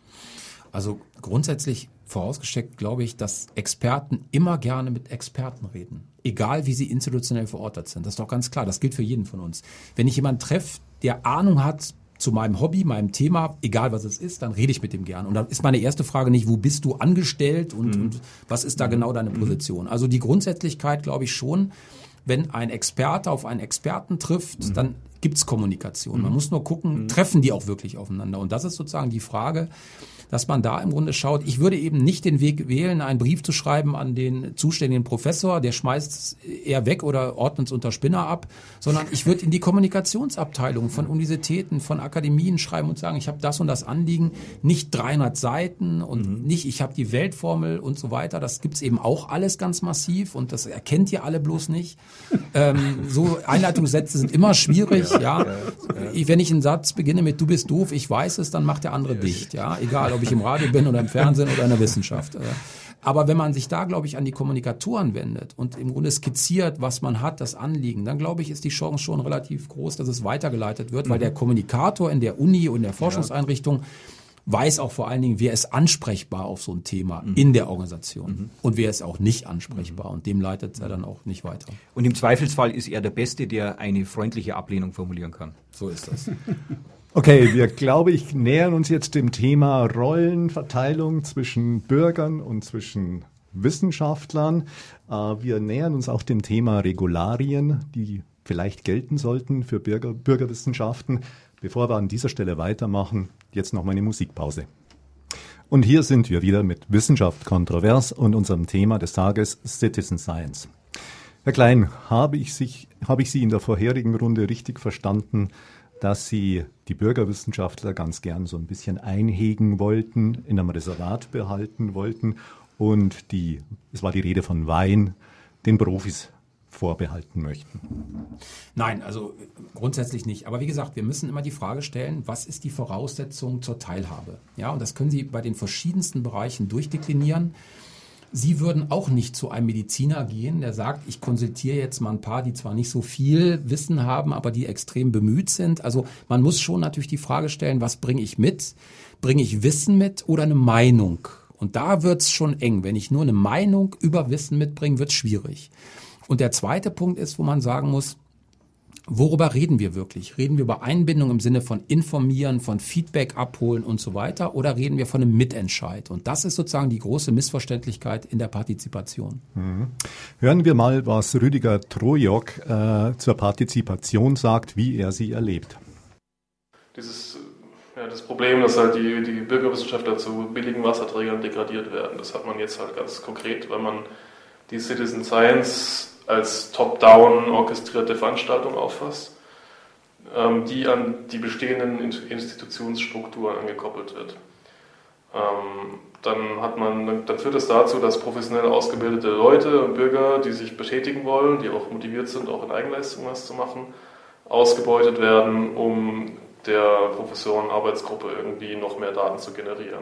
S4: Also grundsätzlich vorausgesteckt glaube ich, dass Experten immer gerne mit Experten reden. Egal wie sie institutionell verortet sind. Das ist doch ganz klar. Das gilt für jeden von uns. Wenn ich jemanden treffe, der Ahnung hat zu meinem Hobby, meinem Thema, egal was es ist, dann rede ich mit dem gern. Und dann ist meine erste Frage nicht, wo bist du angestellt und, mhm. und was ist da genau deine Position? Also die Grundsätzlichkeit glaube ich schon, wenn ein Experte auf einen Experten trifft, mhm. dann gibt's Kommunikation. Man muss nur gucken, mhm. treffen die auch wirklich aufeinander? Und das ist sozusagen die Frage, dass man da im Grunde schaut. Ich würde eben nicht den Weg wählen, einen Brief zu schreiben an den zuständigen Professor, der schmeißt es eher weg oder ordnet es unter Spinner ab, sondern ich würde in die Kommunikationsabteilung von Universitäten, von Akademien schreiben und sagen, ich habe das und das Anliegen, nicht dreihundert Seiten und mhm. nicht, ich habe die Weltformel und so weiter. Das gibt's eben auch alles ganz massiv und das erkennt ihr alle bloß nicht. ähm, so Einleitungssätze sind immer schwierig. Ja, ja. Ich, wenn ich einen Satz beginne mit "Du bist doof, ich weiß es", dann macht der andere dicht. Ja, egal, ob ich im Radio bin oder im Fernsehen oder in der Wissenschaft. Aber wenn man sich da, glaube ich, an die Kommunikatoren wendet und im Grunde skizziert, was man hat, das Anliegen, dann glaube ich, ist die Chance schon relativ groß, dass es weitergeleitet wird, mhm. weil der Kommunikator in der Uni und der Forschungseinrichtung weiß auch vor allen Dingen, wer ist ansprechbar auf so ein Thema mhm. in der Organisation mhm. und wer ist auch nicht ansprechbar und dem leitet er dann auch nicht weiter.
S5: Und im Zweifelsfall ist er der Beste, der eine freundliche Ablehnung formulieren kann.
S4: So ist das.
S2: Okay, wir, glaube ich, nähern uns jetzt dem Thema Rollenverteilung zwischen Bürgern und zwischen Wissenschaftlern. Äh, wir nähern uns auch dem Thema Regularien, die vielleicht gelten sollten für Bürger, Bürgerwissenschaften. Bevor wir an dieser Stelle weitermachen, jetzt noch mal eine Musikpause. Und hier sind wir wieder mit Wissenschaft kontrovers und unserem Thema des Tages Citizen Science. Herr Klein, habe ich, sich, habe ich Sie in der vorherigen Runde richtig verstanden, dass Sie die Bürgerwissenschaftler ganz gern so ein bisschen einhegen wollten, in einem Reservat behalten wollten und die, es war die Rede von Wein, den Profis vorbehalten möchten?
S4: Nein, also grundsätzlich nicht. Aber wie gesagt, wir müssen immer die Frage stellen, was ist die Voraussetzung zur Teilhabe? Ja, und das können Sie bei den verschiedensten Bereichen durchdeklinieren. Sie würden auch nicht zu einem Mediziner gehen, der sagt, ich konsultiere jetzt mal ein paar, die zwar nicht so viel Wissen haben, aber die extrem bemüht sind. Also man muss schon natürlich die Frage stellen, was bringe ich mit? Bringe ich Wissen mit oder eine Meinung? Und da wird's schon eng. Wenn ich nur eine Meinung über Wissen mitbringe, wird's schwierig. Und der zweite Punkt ist, wo man sagen muss, worüber reden wir wirklich? Reden wir über Einbindung im Sinne von informieren, von Feedback abholen und so weiter? Oder reden wir von einem Mitentscheid? Und das ist sozusagen die große Missverständlichkeit in der Partizipation.
S2: Mhm. Hören wir mal, was Rüdiger Trojok äh, zur Partizipation sagt, wie er sie erlebt.
S6: Dieses, ja, das Problem, dass halt die, die Bürgerwissenschaftler zu billigen Wasserträgern degradiert werden, das hat man jetzt halt ganz konkret, weil man die Citizen Science als top-down orchestrierte Veranstaltung auffasst, ähm, die an die bestehenden Institutionsstrukturen angekoppelt wird. Ähm, dann, hat man, dann führt es dazu, dass professionell ausgebildete Leute und Bürger, die sich betätigen wollen, die auch motiviert sind, auch in Eigenleistung was zu machen, ausgebeutet werden, um der Professorenarbeitsgruppe irgendwie noch mehr Daten zu generieren.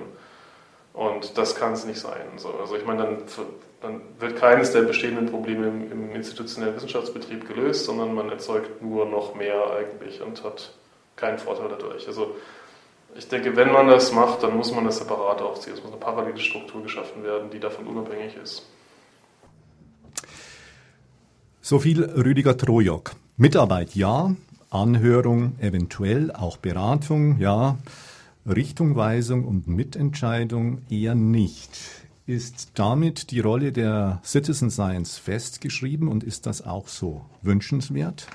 S6: Und das kann es nicht sein. Also ich meine, dann, dann wird keines der bestehenden Probleme im, im institutionellen Wissenschaftsbetrieb gelöst, sondern man erzeugt nur noch mehr eigentlich und hat keinen Vorteil dadurch. Also ich denke, wenn man das macht, dann muss man das separat aufziehen. Es muss eine parallele Struktur geschaffen werden, die davon unabhängig ist.
S2: So viel Rüdiger Trojok. Mitarbeit ja, Anhörung eventuell, auch Beratung ja. Richtungweisung und Mitentscheidung eher nicht. Ist damit die Rolle der Citizen Science festgeschrieben und ist das auch so wünschenswert?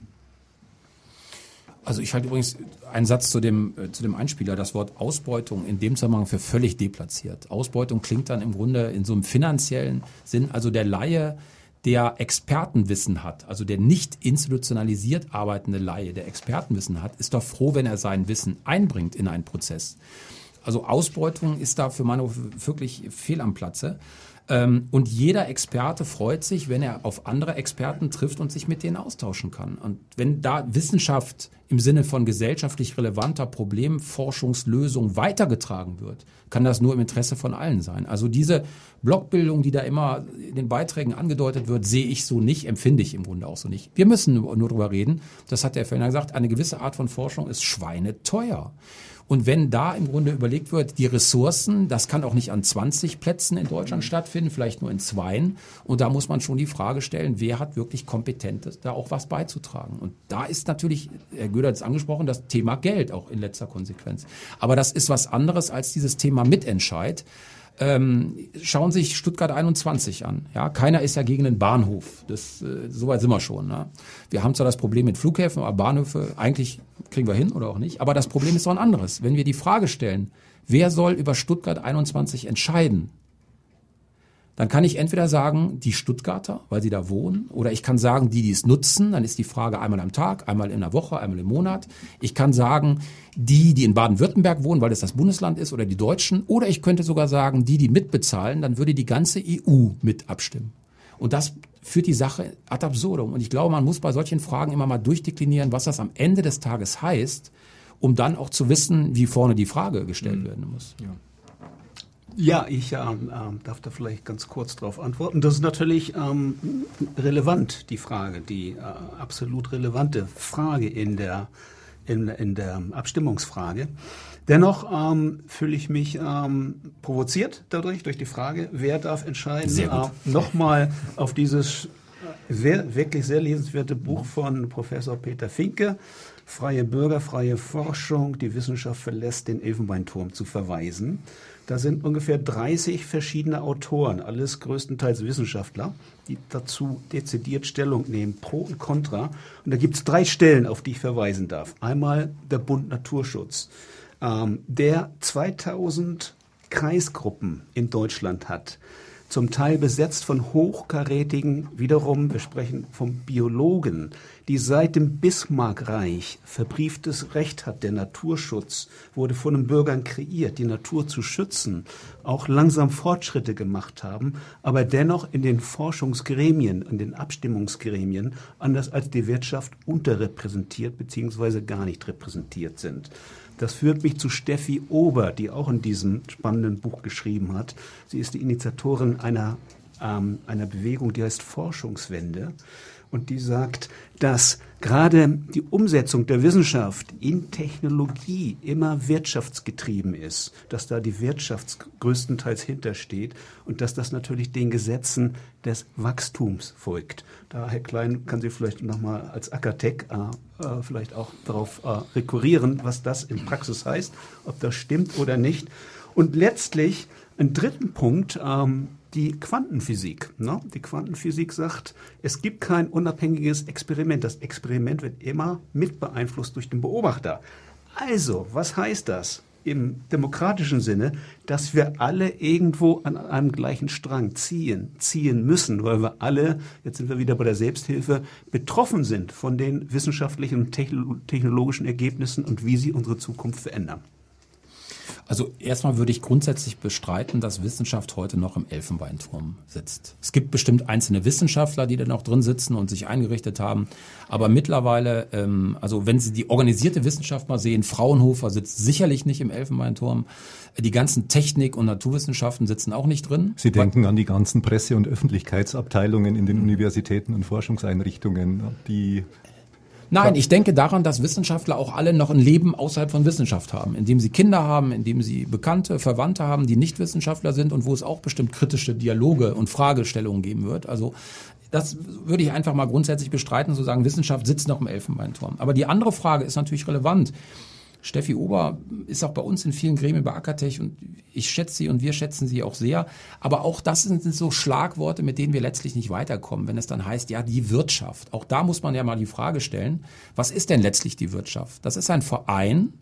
S4: Also ich halte übrigens einen Satz zu dem, äh, zu dem Einspieler, das Wort Ausbeutung in dem Zusammenhang für völlig deplatziert. Ausbeutung klingt dann im Grunde in so einem finanziellen Sinn, also der Laie, der Expertenwissen hat, also der nicht institutionalisiert arbeitende Laie, der Expertenwissen hat, ist doch froh, wenn er sein Wissen einbringt in einen Prozess. Also Ausbeutung ist da für Meinhof wirklich fehl am Platze. Und jeder Experte freut sich, wenn er auf andere Experten trifft und sich mit denen austauschen kann. Und wenn da Wissenschaft im Sinne von gesellschaftlich relevanter Problemforschungslösung weitergetragen wird, kann das nur im Interesse von allen sein. Also diese Blockbildung, die da immer in den Beiträgen angedeutet wird, sehe ich so nicht, empfinde ich im Grunde auch so nicht. Wir müssen nur, nur drüber reden, das hat der vorhin gesagt, eine gewisse Art von Forschung ist schweineteuer. Und wenn da im Grunde überlegt wird, die Ressourcen, das kann auch nicht an zwanzig Plätzen in Deutschland stattfinden, vielleicht nur in zweien. Und da muss man schon die Frage stellen, wer hat wirklich Kompetentes, da auch was beizutragen. Und da ist natürlich, Herr Göder hat es angesprochen, das Thema Geld auch in letzter Konsequenz. Aber das ist was anderes als dieses Thema Mitentscheid. Ähm, schauen Sie sich Stuttgart einundzwanzig an. Ja, keiner ist ja gegen den Bahnhof. Das, äh, soweit sind wir schon. Ne? Wir haben zwar das Problem mit Flughäfen, aber Bahnhöfe eigentlich kriegen wir hin oder auch nicht. Aber das Problem ist doch ein anderes. Wenn wir die Frage stellen, wer soll über Stuttgart einundzwanzig entscheiden, dann kann ich entweder sagen, die Stuttgarter, weil sie da wohnen, oder ich kann sagen, die, die es nutzen, dann ist die Frage einmal am Tag, einmal in der Woche, einmal im Monat. Ich kann sagen, die, die in Baden-Württemberg wohnen, weil es das Bundesland ist, oder die Deutschen, oder ich könnte sogar sagen, die, die mitbezahlen, dann würde die ganze E U mit abstimmen. Und das führt die Sache ad absurdum. Und ich glaube, man muss bei solchen Fragen immer mal durchdeklinieren, was das am Ende des Tages heißt, um dann auch zu wissen, wie vorne die Frage gestellt mhm. werden muss.
S3: Ja. Ja, ich ähm, äh, darf da vielleicht ganz kurz darauf antworten. Das ist natürlich ähm, relevant, die Frage, die äh, absolut relevante Frage in der, in, in der Abstimmungsfrage. Dennoch ähm, fühle ich mich ähm, provoziert dadurch, durch die Frage, wer darf entscheiden.
S4: Sehr gut.
S3: Äh, Nochmal auf dieses sehr, wirklich sehr lesenswerte Buch von Professor Peter Finke, Freie Bürger, freie Forschung, die Wissenschaft verlässt den Elfenbeinturm, zu verweisen. Da sind ungefähr dreißig verschiedene Autoren, alles größtenteils Wissenschaftler, die dazu dezidiert Stellung nehmen, pro und contra. Und da gibt es drei Stellen, auf die ich verweisen darf. Einmal der Bund Naturschutz, ähm, der zweitausend Kreisgruppen in Deutschland hat, zum Teil besetzt von hochkarätigen, wiederum, wir sprechen vom Biologen, die seit dem Bismarckreich verbrieftes Recht hat. Der Naturschutz wurde von den Bürgern kreiert, die Natur zu schützen, auch langsam Fortschritte gemacht haben, aber dennoch in den Forschungsgremien, in den Abstimmungsgremien, anders als die Wirtschaft, unterrepräsentiert bzw. gar nicht repräsentiert sind. Das führt mich zu Steffi Ober, die auch in diesem spannenden Buch geschrieben hat. Sie ist die Initiatorin einer, ähm, einer Bewegung, die heißt Forschungswende. Und die sagt, dass gerade die Umsetzung der Wissenschaft in Technologie immer wirtschaftsgetrieben ist, dass da die Wirtschaft größtenteils hintersteht und dass das natürlich den Gesetzen des Wachstums folgt. Da, Herr Klein, kann Sie vielleicht nochmal als Akatech äh, äh, vielleicht auch darauf äh, rekurrieren, was das in Praxis heißt, ob das stimmt oder nicht. Und letztlich einen dritten Punkt, ähm, die Quantenphysik. Ne? Die Quantenphysik sagt, es gibt kein unabhängiges Experiment. Das Experiment wird immer mit beeinflusst durch den Beobachter. Also, was heißt das im demokratischen Sinne? Dass wir alle irgendwo an einem gleichen Strang ziehen, ziehen müssen, weil wir alle, jetzt sind wir wieder bei der Selbsthilfe, betroffen sind von den wissenschaftlichen und technologischen Ergebnissen und wie sie unsere Zukunft verändern.
S4: Also erstmal würde ich grundsätzlich bestreiten, dass Wissenschaft heute noch im Elfenbeinturm sitzt. Es gibt bestimmt einzelne Wissenschaftler, die da noch drin sitzen und sich eingerichtet haben. Aber mittlerweile, ähm, also wenn Sie die organisierte Wissenschaft mal sehen, Fraunhofer sitzt sicherlich nicht im Elfenbeinturm. Die ganzen Technik- und Naturwissenschaften sitzen auch nicht drin.
S2: Sie denken an die ganzen Presse- und Öffentlichkeitsabteilungen in den Universitäten und Forschungseinrichtungen, die...
S4: Nein, ich denke daran, dass Wissenschaftler auch alle noch ein Leben außerhalb von Wissenschaft haben, indem sie Kinder haben, indem sie Bekannte, Verwandte haben, die nicht Wissenschaftler sind und wo es auch bestimmt kritische Dialoge und Fragestellungen geben wird. Also das würde ich einfach mal grundsätzlich bestreiten, zu sagen, Wissenschaft sitzt noch im Elfenbeinturm. Aber die andere Frage ist natürlich relevant. Steffi Ober ist auch bei uns in vielen Gremien bei Akatech und ich schätze sie und wir schätzen sie auch sehr. Aber auch das sind so Schlagworte, mit denen wir letztlich nicht weiterkommen, wenn es dann heißt, ja, die Wirtschaft. Auch da muss man ja mal die Frage stellen, was ist denn letztlich die Wirtschaft? Das ist ein Verein,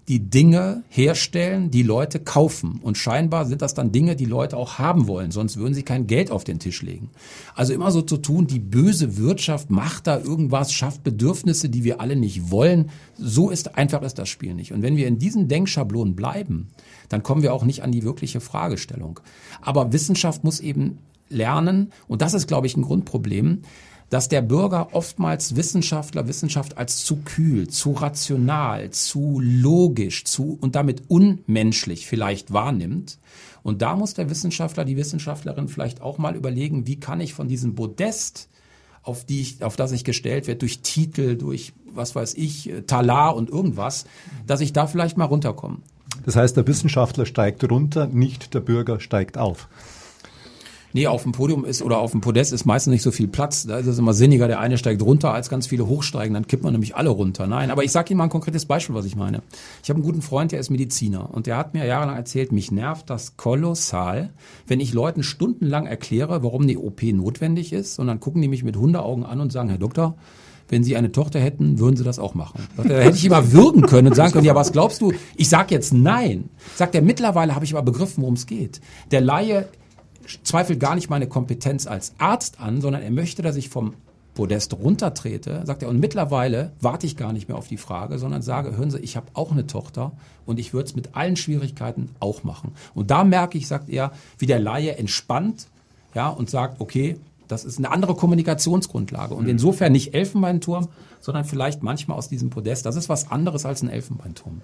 S4: die Dinge herstellen, die Leute kaufen. Und scheinbar sind das dann Dinge, die Leute auch haben wollen, sonst würden sie kein Geld auf den Tisch legen. Also immer so zu tun, die böse Wirtschaft macht da irgendwas, schafft Bedürfnisse, die wir alle nicht wollen. So ist einfach ist das Spiel nicht. Und wenn wir in diesen Denkschablonen bleiben, dann kommen wir auch nicht an die wirkliche Fragestellung. Aber Wissenschaft muss eben lernen, und das ist, glaube ich, ein Grundproblem, dass der Bürger oftmals Wissenschaftler, Wissenschaft als zu kühl, zu rational, zu logisch, zu und damit unmenschlich vielleicht wahrnimmt. Und da muss der Wissenschaftler, die Wissenschaftlerin vielleicht auch mal überlegen, wie kann ich von diesem Podest, auf die ich, auf das ich gestellt werde, durch Titel, durch was weiß ich, Talar und irgendwas, dass ich da vielleicht mal runterkomme.
S2: Das heißt, der Wissenschaftler steigt runter, nicht der Bürger steigt auf.
S4: Nee, auf dem Podium ist oder auf dem Podest ist meistens nicht so viel Platz. Da ist es immer sinniger, der eine steigt runter, als ganz viele hochsteigen. Dann kippt man nämlich alle runter. Nein, aber ich sage Ihnen mal ein konkretes Beispiel, was ich meine. Ich habe einen guten Freund, der ist Mediziner. Und der hat mir jahrelang erzählt, mich nervt das kolossal, wenn ich Leuten stundenlang erkläre, warum eine O P notwendig ist. Und dann gucken die mich mit Hundeaugen an und sagen, Herr Doktor, wenn Sie eine Tochter hätten, würden Sie das auch machen. Da hätte ich immer würgen können und sagen können, ja, was glaubst du? Ich sag jetzt nein. Sagt er, mittlerweile habe ich aber begriffen, worum es geht. Der Laie zweifelt gar nicht meine Kompetenz als Arzt an, sondern er möchte, dass ich vom Podest runtertrete, sagt er. Und mittlerweile warte ich gar nicht mehr auf die Frage, sondern sage, hören Sie, ich habe auch eine Tochter und ich würde es mit allen Schwierigkeiten auch machen. Und da merke ich, sagt er, wie der Laie entspannt, ja, und sagt, okay, das ist eine andere Kommunikationsgrundlage. Und insofern nicht Elfenbeinturm, sondern vielleicht manchmal aus diesem Podest. Das ist was anderes als ein Elfenbeinturm.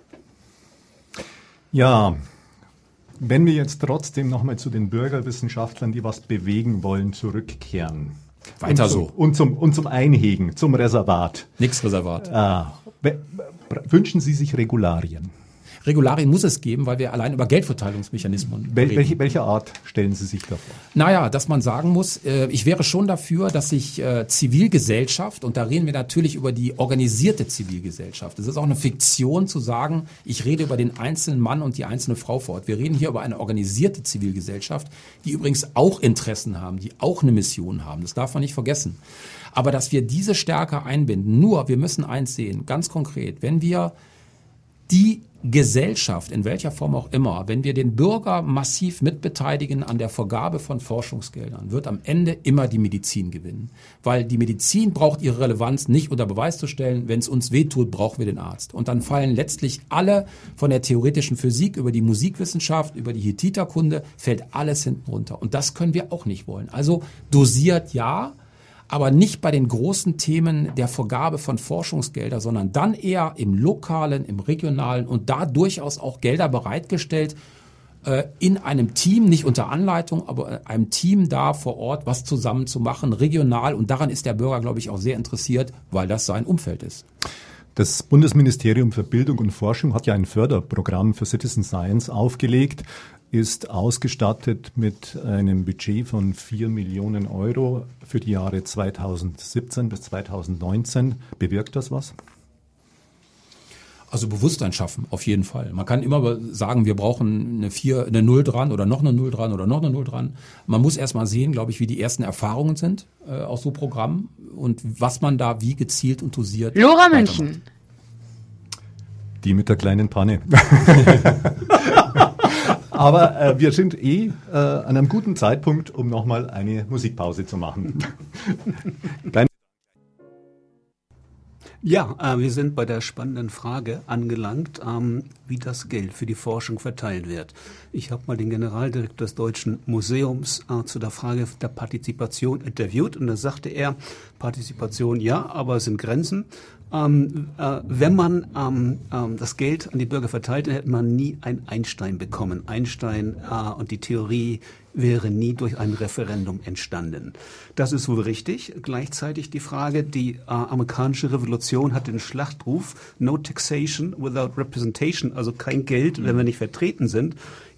S2: Ja, wenn wir jetzt trotzdem nochmal zu den Bürgerwissenschaftlern, die was bewegen wollen, zurückkehren.
S4: Weiter
S2: und zum,
S4: so.
S2: Und zum, und zum Einhegen, zum Reservat.
S4: Nix Reservat.
S2: Äh, wünschen Sie sich Regularien?
S4: Regularien muss es geben, weil wir allein über Geldverteilungsmechanismen
S2: Wel-
S4: reden.
S2: welche, welche Art stellen Sie sich da vor?
S4: Naja, dass man sagen muss, äh, ich wäre schon dafür, dass sich äh, Zivilgesellschaft, und da reden wir natürlich über die organisierte Zivilgesellschaft. Es ist auch eine Fiktion zu sagen, ich rede über den einzelnen Mann und die einzelne Frau vor Ort. Wir reden hier über eine organisierte Zivilgesellschaft, die übrigens auch Interessen haben, die auch eine Mission haben. Das darf man nicht vergessen. Aber dass wir diese stärker einbinden, nur wir müssen eins sehen, ganz konkret, wenn wir die Gesellschaft, in welcher Form auch immer, wenn wir den Bürger massiv mitbeteiligen an der Vergabe von Forschungsgeldern, wird am Ende immer die Medizin gewinnen. Weil die Medizin braucht ihre Relevanz nicht unter Beweis zu stellen. Wenn es uns wehtut, brauchen wir den Arzt. Und dann fallen letztlich alle von der theoretischen Physik über die Musikwissenschaft, über die Hethiterkunde, fällt alles hinten runter. Und das können wir auch nicht wollen. Also dosiert ja, aber nicht bei den großen Themen der Vergabe von Forschungsgeldern, sondern dann eher im Lokalen, im Regionalen und da durchaus auch Gelder bereitgestellt, äh, in einem Team, nicht unter Anleitung, aber einem Team da vor Ort was zusammen zu machen, regional. Und daran ist der Bürger, glaube ich, auch sehr interessiert, weil das sein Umfeld ist.
S2: Das Bundesministerium für Bildung und Forschung hat ja ein Förderprogramm für Citizen Science aufgelegt, ist ausgestattet mit einem Budget von vier Millionen Euro für die Jahre zweitausendsiebzehn bis zweitausendneunzehn. Bewirkt das was?
S4: Also Bewusstsein schaffen, auf jeden Fall. Man kann immer sagen, wir brauchen eine vier, eine Null dran oder noch eine Null dran oder noch eine Null dran. Man muss erst mal sehen, glaube ich, wie die ersten Erfahrungen sind äh, aus so Programmen und was man da wie gezielt und dosiert.
S7: Lora München.
S2: Die mit der kleinen Panne. Aber äh, wir sind eh äh, an einem guten Zeitpunkt, um nochmal eine Musikpause zu machen. Kleine
S3: Ja, äh, wir sind bei der spannenden Frage angelangt, ähm, wie das Geld für die Forschung verteilt wird. Ich habe mal den Generaldirektor des Deutschen Museums äh, zu der Frage der Partizipation interviewt und da sagte er, Partizipation ja, aber es sind Grenzen. Ähm, äh, wenn man ähm, ähm, das Geld an die Bürger verteilt, dann hätte man nie ein Einstein bekommen. Einstein äh, und die Theorie wäre nie durch ein Referendum entstanden. Das ist wohl richtig. Gleichzeitig die Frage, die äh, amerikanische Revolution hat den Schlachtruf No taxation without representation, also kein Geld, wenn wir nicht vertreten sind.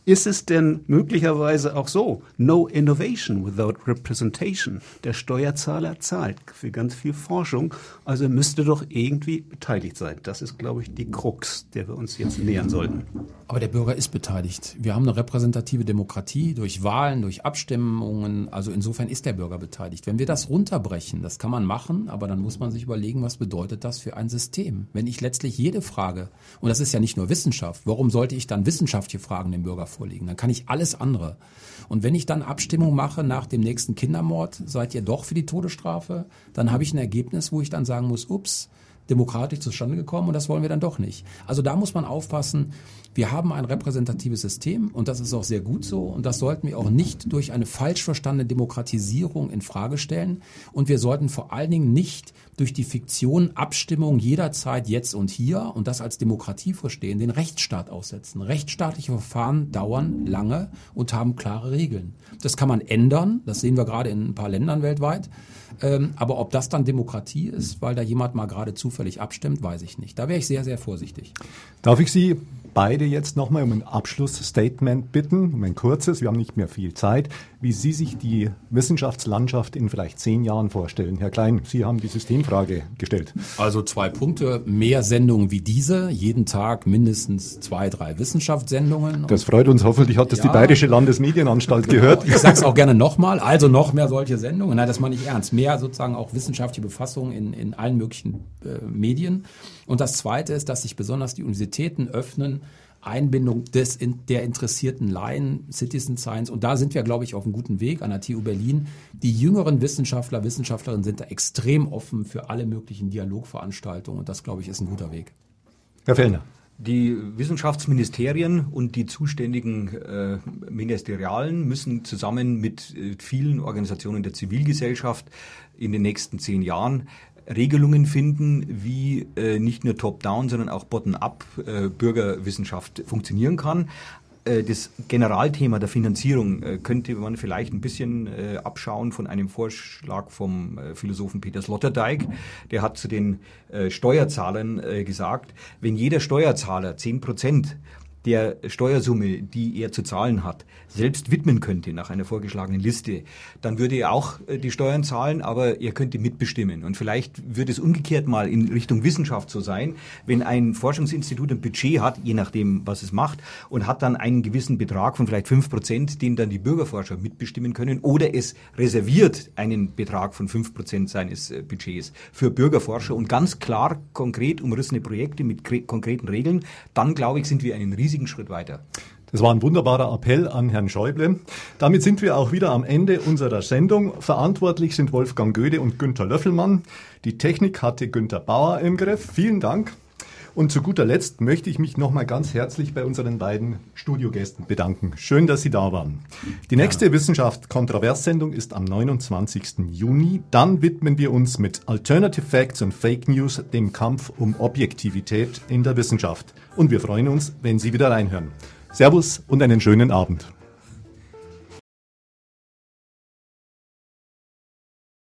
S3: Ist es denn möglicherweise auch so, no innovation without representation? Der Steuerzahler zahlt für ganz viel Forschung, also müsste doch irgendwie beteiligt sein. Das ist, glaube ich, die Krux, der wir uns jetzt nähern sollten.
S4: Aber der Bürger ist beteiligt. Wir haben eine repräsentative Demokratie durch Wahlen, durch Abstimmungen. Also insofern ist der Bürger beteiligt. Wenn wir das runterbrechen, das kann man machen, aber dann muss man sich überlegen, was bedeutet das für ein System? Wenn ich letztlich jede Frage, und das ist ja nicht nur Wissenschaft, warum sollte ich dann wissenschaftliche Fragen dem Bürger vorlegen? Dann kann ich alles andere. Und wenn ich dann Abstimmung mache nach dem nächsten Kindermord, seid ihr doch für die Todesstrafe, dann habe ich ein Ergebnis, wo ich dann sagen muss, ups, demokratisch zustande gekommen und das wollen wir dann doch nicht. Also da muss man aufpassen, wir haben ein repräsentatives System und das ist auch sehr gut so und das sollten wir auch nicht durch eine falsch verstandene Demokratisierung in Frage stellen und wir sollten vor allen Dingen nicht durch die Fiktion Abstimmung jederzeit jetzt und hier und das als Demokratie verstehen, den Rechtsstaat aussetzen. Rechtsstaatliche Verfahren dauern lange und haben klare Regeln. Das kann man ändern, das sehen wir gerade in ein paar Ländern weltweit. Ähm, aber ob das dann Demokratie ist, weil da jemand mal gerade zufällig abstimmt, weiß ich nicht. Da wäre ich sehr, sehr vorsichtig.
S2: Darf ich Sie beide jetzt nochmal um ein Abschlussstatement bitten, um ein kurzes, wir haben nicht mehr viel Zeit, wie Sie sich die Wissenschaftslandschaft in vielleicht zehn Jahren vorstellen. Herr Klein, Sie haben die Systemfrage gestellt.
S4: Also zwei Punkte, mehr Sendungen wie diese, jeden Tag mindestens zwei, drei Wissenschaftssendungen.
S2: Das freut uns, hoffentlich hat das ja die Bayerische Landesmedienanstalt
S4: genau.
S2: gehört.
S4: Ich sage es auch gerne nochmal, also noch mehr solche Sendungen, nein, das meine ich ernst, mehr sozusagen auch wissenschaftliche Befassung in, in allen möglichen äh, Medien. Und das Zweite ist, dass sich besonders die Universitäten öffnen, Einbindung des, in, der interessierten Laien, Citizen Science. Und da sind wir, glaube ich, auf einem guten Weg an der T U Berlin. Die jüngeren Wissenschaftler, Wissenschaftlerinnen sind da extrem offen für alle möglichen Dialogveranstaltungen. Und das, glaube ich, ist ein guter Weg.
S2: Herr Fellner.
S5: Die Wissenschaftsministerien und die zuständigen äh, Ministerialen müssen zusammen mit äh, vielen Organisationen der Zivilgesellschaft in den nächsten zehn Jahren Regelungen finden, wie äh, nicht nur Top-Down, sondern auch Bottom-Up äh, Bürgerwissenschaft funktionieren kann. Äh, das Generalthema der Finanzierung äh, könnte man vielleicht ein bisschen äh, abschauen von einem Vorschlag vom äh, Philosophen Peter Sloterdijk. Der hat zu den äh, Steuerzahlern äh, gesagt, wenn jeder Steuerzahler zehn Prozent der Steuersumme, die er zu zahlen hat, selbst widmen könnte nach einer vorgeschlagenen Liste, dann würde er auch die Steuern zahlen, aber er könnte mitbestimmen. Und vielleicht würde es umgekehrt mal in Richtung Wissenschaft so sein, wenn ein Forschungsinstitut ein Budget hat, je nachdem, was es macht, und hat dann einen gewissen Betrag von vielleicht fünf Prozent, den dann die Bürgerforscher mitbestimmen können, oder es reserviert einen Betrag von fünf Prozent seines Budgets für Bürgerforscher und ganz klar, konkret umrissene Projekte mit konkreten Regeln, dann, glaube ich, sind wir einen riesigen Schritt weiter.
S2: Das war ein wunderbarer Appell an Herrn Schäuble. Damit sind wir auch wieder am Ende unserer Sendung. Verantwortlich sind Wolfgang Göde und Günter Löffelmann. Die Technik hatte Günter Bauer im Griff. Vielen Dank. Und zu guter Letzt möchte ich mich nochmal ganz herzlich bei unseren beiden Studiogästen bedanken. Schön, dass Sie da waren. Die nächste ja. Wissenschaft-Kontrovers-Sendung ist am neunundzwanzigsten Juni. Dann widmen wir uns mit Alternative Facts und Fake News dem Kampf um Objektivität in der Wissenschaft. Und wir freuen uns, wenn Sie wieder reinhören. Servus und einen schönen Abend.